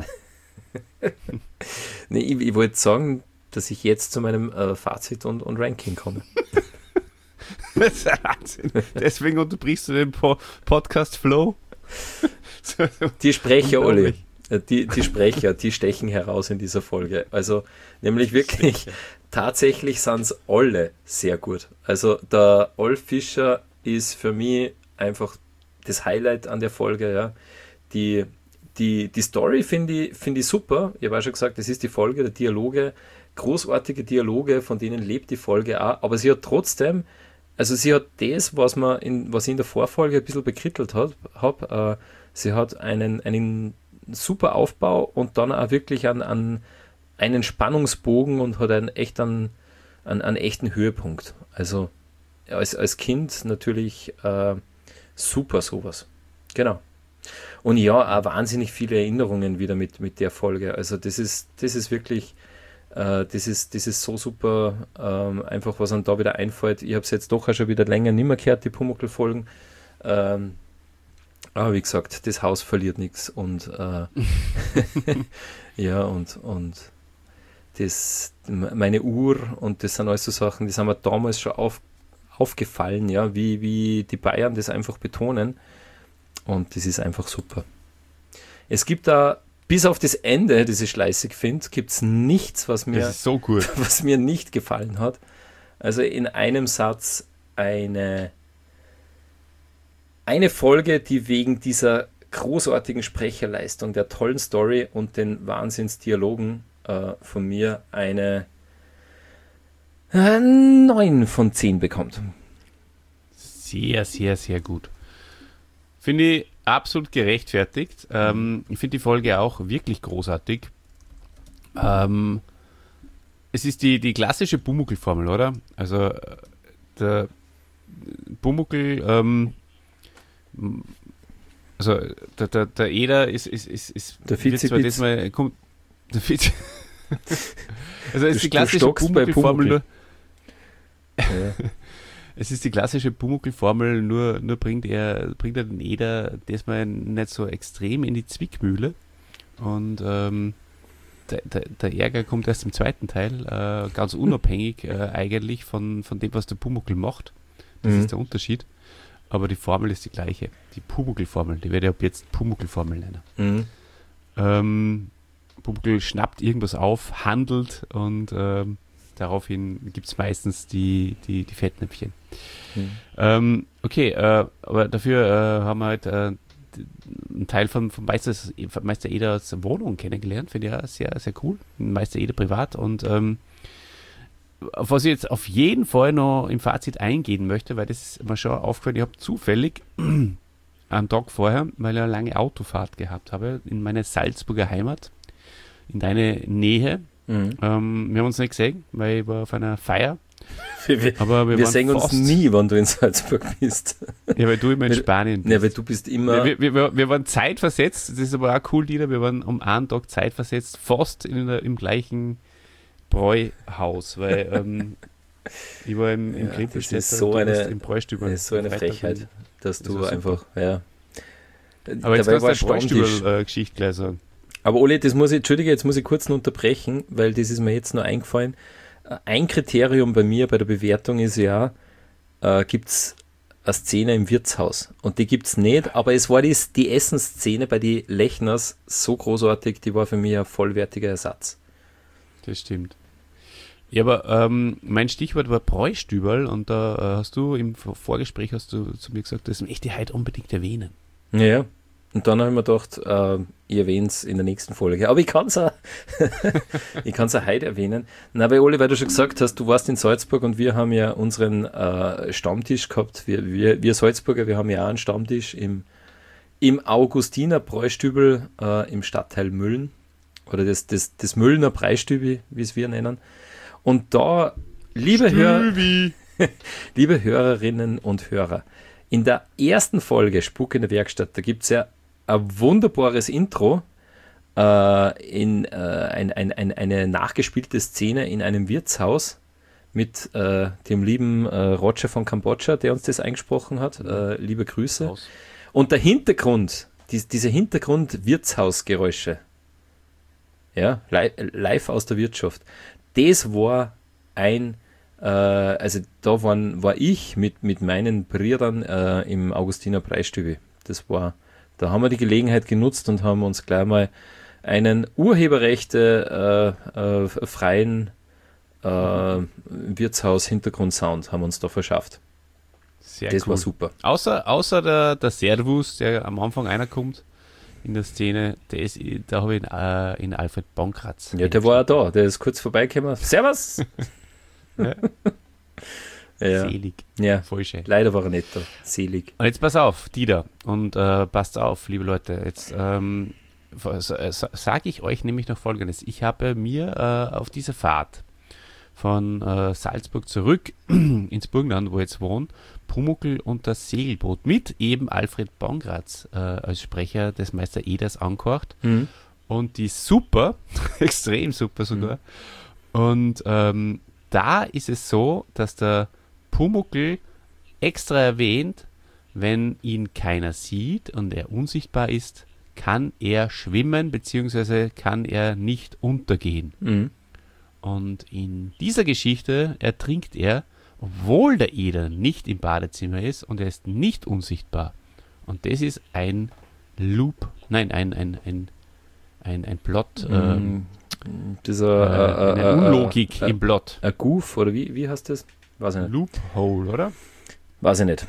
Nee, ich wollte sagen, dass ich jetzt zu meinem Fazit und Ranking komme. Das ist ein Wahnsinn. Deswegen unterbrichst du den Podcast-Flow. Die Sprecher, Olli, die Sprecher, die stechen heraus in dieser Folge. Also nämlich wirklich, tatsächlich sind es alle sehr gut. Also der Olf Fischer ist für mich einfach das Highlight an der Folge. Ja. Die Story finde ich super. Ich habe auch schon gesagt, das ist die Folge der Dialoge, großartige Dialoge, von denen lebt die Folge auch. Aber sie hat trotzdem, also sie hat das, was ich in der Vorfolge ein bisschen bekrittelt habe. Sie hat einen super Aufbau und dann auch wirklich einen Spannungsbogen und hat einen echten Höhepunkt. Also als Kind natürlich super sowas. Genau. Und ja, auch wahnsinnig viele Erinnerungen wieder mit der Folge. Also das ist wirklich, das ist so super, einfach was einem da wieder einfällt. Ich habe es jetzt doch auch schon wieder länger nicht mehr gehört, die Pumuckl-Folgen. Aber wie gesagt, das Haus verliert nichts und ja, und meine Uhr und das sind alles so Sachen, die sind mir damals schon aufgefallen, ja, wie die Bayern das einfach betonen. Und das ist einfach super. Es gibt da, bis auf das Ende, das ich schleißig finde, gibt es nichts, was mir nicht gefallen hat. Also in einem Satz eine Folge, die wegen dieser großartigen Sprecherleistung, der tollen Story und den Wahnsinnsdialogen von mir eine 9 von 10 bekommt. Sehr, sehr, sehr gut. Finde ich absolut gerechtfertigt. Ich finde die Folge auch wirklich großartig. Es ist die klassische Pumuckl-Formel, oder? Also der Pumuckl, also der Eder ist der Vizepitz. Der Vize. Also es ist die klassische Pumuckl-Formel nur. Ja. Es ist die klassische Pumuckl-Formel, nur bringt er den Eder diesmal nicht so extrem in die Zwickmühle. Und der Ärger kommt erst im zweiten Teil, ganz unabhängig eigentlich von dem, was der Pumuckl macht. Das ist der Unterschied. Aber die Formel ist die gleiche. Die Pumuckl-Formel, die werde ich ab jetzt Pumuckl-Formel nennen. Pumuckl schnappt irgendwas auf, handelt und daraufhin gibt es meistens die Fettnäpfchen. Okay, aber dafür haben wir halt einen Teil von Meister Eders Wohnung kennengelernt. Finde ich ja sehr, sehr cool. Meister Eder privat. Und auf was ich jetzt auf jeden Fall noch im Fazit eingehen möchte, weil das ist mir schon aufgefallen, ich habe zufällig am Tag vorher, weil ich eine lange Autofahrt gehabt habe, in meine Salzburger Heimat, in deine Nähe. Wir haben uns nicht gesehen, weil ich war auf einer Feier. Aber wir sehen uns nie, wenn du in Salzburg bist. Ja, weil du immer in Spanien bist. Ja, weil du bist immer... Wir waren zeitversetzt, das ist aber auch cool, Dieter, wir waren um einen Tag zeitversetzt, fast im gleichen Bräuhaus, weil ich war im Krippenstädter, das ist so im Bräustübel. Das ist so eine Frechheit, dass du einfach... Ja. Aber jetzt kannst du eine Bräustübel-Geschichte gleich sagen. Aber Oli, jetzt muss ich kurz noch unterbrechen, weil das ist mir jetzt noch eingefallen. Ein Kriterium bei mir bei der Bewertung ist ja, gibt es eine Szene im Wirtshaus. Und die gibt es nicht, aber es war die Essensszene bei den Lechners so großartig, die war für mich ein vollwertiger Ersatz. Das stimmt. Ja, aber mein Stichwort war Bräustübel und da hast du im Vorgespräch zu mir gesagt, das möchte ich heute unbedingt erwähnen. Ja. Und dann habe ich mir gedacht, ich erwähne es in der nächsten Folge. Aber ich kann es auch heute erwähnen. Na, weil du schon gesagt hast, du warst in Salzburg und wir haben ja unseren Stammtisch gehabt. Wir Salzburger, wir haben ja auch einen Stammtisch im Augustiner Bräustübel im Stadtteil Mülln. Oder das Müllner Breistübi, wie es wir nennen. Und da, liebe Hörerinnen und Hörer, in der ersten Folge Spuk in der Werkstatt, da gibt es ja ein wunderbares Intro eine nachgespielte Szene in einem Wirtshaus mit dem lieben Roger von Kambodscha, der uns das eingesprochen hat. Liebe Grüße. Und der Hintergrund, diese Hintergrund-Wirtshausgeräusche, ja, live aus der Wirtschaft, das war also da war ich mit meinen Brüdern im Augustiner Preisstübe. Da haben wir die Gelegenheit genutzt und haben uns gleich mal einen urheberrechte freien Wirtshaus-Hintergrundsound haben uns da verschafft. Sehr das cool. war super. Außer der Servus, der am Anfang einer kommt in der Szene, da habe ich in Alfred Bonkratz. Ja, der war ja da, der ist kurz vorbeigekommen. Servus! Ja. Ja. Selig. Ja, voll schön. Leider war er nicht da. Selig. Und jetzt pass auf, Dieter, und passt auf, liebe Leute, jetzt sage ich euch nämlich noch Folgendes. Ich habe mir auf dieser Fahrt von Salzburg zurück ins Burgenland, wo ich jetzt wohne, Pumuckl und das Segelboot mit eben Alfred Bonkratz als Sprecher des Meister Eders angehört. Mhm. Und die ist super, extrem super sogar. Und da ist es so, dass der Pumuckl extra erwähnt, wenn ihn keiner sieht und er unsichtbar ist, kann er schwimmen bzw. kann er nicht untergehen. Mhm. Und in dieser Geschichte ertrinkt er, obwohl der Eder nicht im Badezimmer ist und er ist nicht unsichtbar. Und das ist ein Loop, nein, ein Plot, eine Unlogik im Plot. Ein Goof, oder wie heißt das? Weiß ich nicht. Loophole, oder? Weiß ich nicht.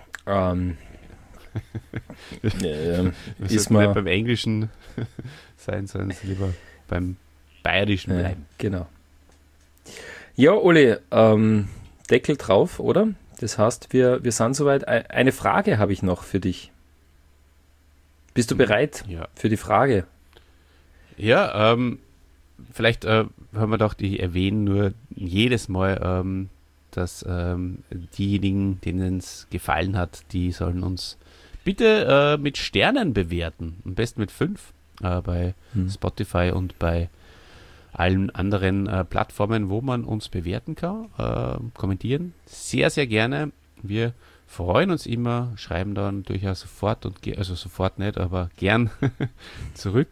Ist man nicht beim Englischen sein, sondern lieber beim Bayerischen bleiben. Genau. Ja, Uli, Deckel drauf, oder? Das heißt, wir sind soweit. Eine Frage habe ich noch für dich. Bist du bereit für die Frage? Ja, vielleicht haben wir gedacht, ich erwähne nur jedes Mal, dass diejenigen, denen es gefallen hat, die sollen uns bitte mit Sternen bewerten. Am besten mit 5 bei Spotify und bei allen anderen Plattformen, wo man uns bewerten kann, kommentieren. Sehr, sehr gerne. Wir freuen uns immer, schreiben dann durchaus sofort also sofort nicht, aber gern zurück.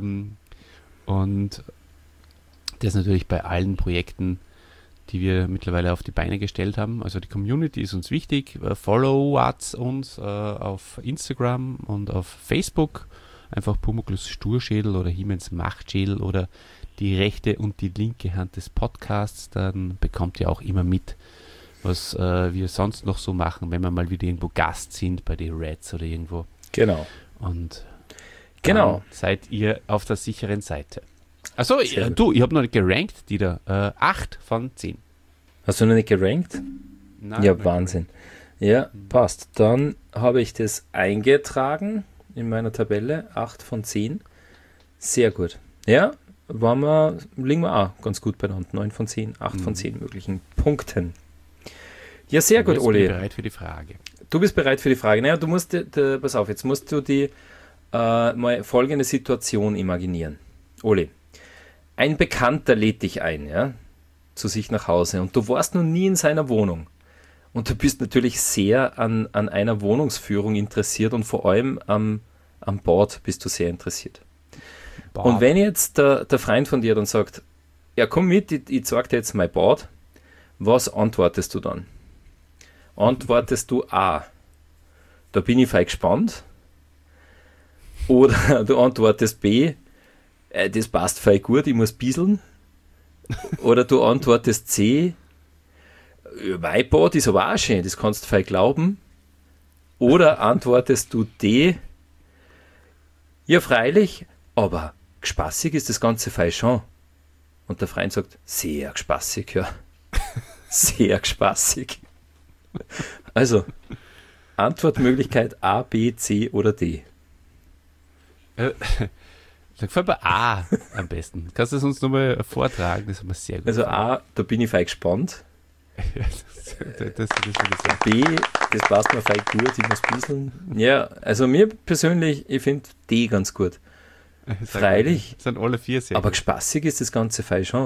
Und das natürlich bei allen Projekten, die wir mittlerweile auf die Beine gestellt haben. Also die Community ist uns wichtig. Follow uns auf Instagram und auf Facebook. Einfach Pumuckls Sturschädel oder Hiemens Machtschädel oder die rechte und die linke Hand des Podcasts. Dann bekommt ihr auch immer mit, was wir sonst noch so machen, wenn wir mal wieder irgendwo Gast sind bei den Reds oder irgendwo. Genau. Und dann seid ihr auf der sicheren Seite. Achso, ich habe noch nicht gerankt, Dieter. 8 von 10. Hast du noch nicht gerankt? Nein, ja, Wahnsinn. Ja, passt. Dann habe ich das eingetragen in meiner Tabelle. 8 von 10. Sehr gut. Ja, liegen wir auch ganz gut beieinander. 9 von 10, 8 von 10 möglichen Punkten. Ja, sehr gut, Oli. Ich bin bereit für die Frage. Du bist bereit für die Frage. Naja, du musst, pass auf, jetzt musst du die mal folgende Situation imaginieren. Oli, ein Bekannter lädt dich ein, ja, zu sich nach Hause und du warst noch nie in seiner Wohnung. Und du bist natürlich sehr an einer Wohnungsführung interessiert und vor allem am Bad bist du sehr interessiert. Bad. Und wenn jetzt der Freund von dir dann sagt, ja komm mit, ich zeig dir jetzt mein Bad, was antwortest du dann? Antwortest du A, da bin ich voll gespannt, oder du antwortest B, das passt voll gut, ich muss bieseln, oder du antwortest C, mein Bad ist aber auch schön, das kannst du voll glauben, oder antwortest du D, ja freilich, aber gespassig ist das Ganze voll schon. Und der Freund sagt, sehr gespassig, ja. Sehr gespassig. Also, Antwortmöglichkeit A, B, C oder D. Sag vor bei A am besten. Kannst du das uns nochmal vortragen? Das haben wir sehr gut. Also A, da bin ich voll gespannt. das B, das passt mir voll gut, ich muss bisseln. Ja, also mir persönlich, ich finde D ganz gut. Freilich. Sind alle 4 sehr aber gut. spaßig ist das ganze Fall schon.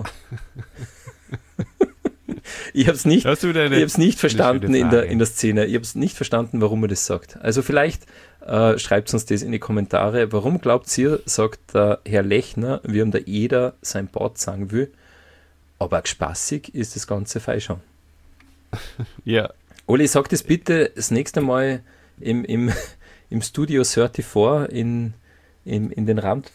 Ich habe es nicht, nicht verstanden in der Szene. Ich habe es nicht verstanden, warum er das sagt. Also vielleicht schreibt uns das in die Kommentare. Warum glaubt ihr, sagt der Herr Lechner, wie ihm der Eder sein Bad sagen will, aber spaßig ist das ganze Fall schon. Ja. Oli, sag das bitte das nächste Mal im Studio 34 in den Rand,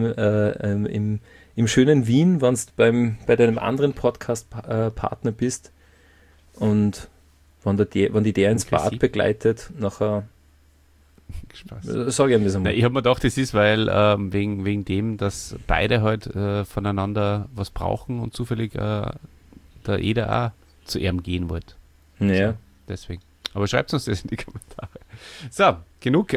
im schönen Wien, wenn du bei deinem anderen Podcast-Partner bist und wenn die der ins Bad begleitet, nachher sag ich ihm das einmal. Ich habe mir gedacht, das ist, weil wegen dem, dass beide halt voneinander was brauchen und zufällig der Eder auch zu ihm gehen wollte. Ja. So, deswegen. Aber schreibt uns das in die Kommentare. So, genug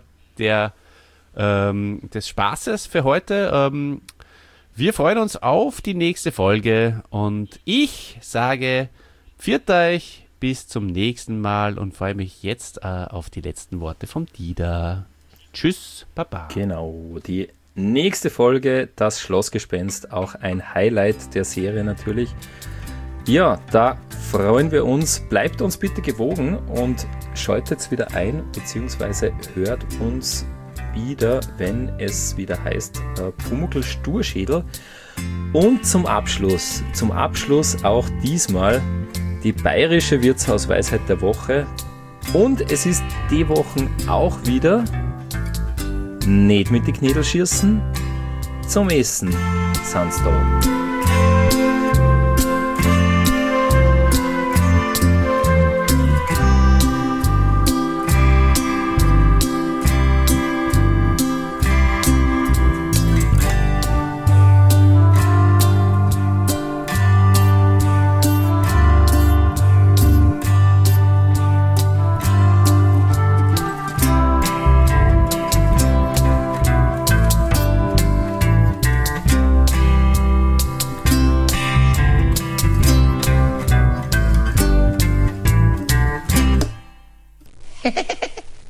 des Spaßes für heute. Wir freuen uns auf die nächste Folge und ich sage, pfiat euch, bis zum nächsten Mal und freue mich jetzt auf die letzten Worte vom Dieter. Tschüss, Baba. Genau, die nächste Folge, das Schlossgespenst, auch ein Highlight der Serie natürlich. Ja, da freuen wir uns. Bleibt uns bitte gewogen und schaltet wieder ein, beziehungsweise hört uns wieder, wenn es wieder heißt Pumuckl Sturschädel. Und zum Abschluss auch diesmal die bayerische Wirtshausweisheit der Woche. Und es ist die Woche auch wieder nicht mit die Knädel schießen, zum Essen sind's da. Hehehe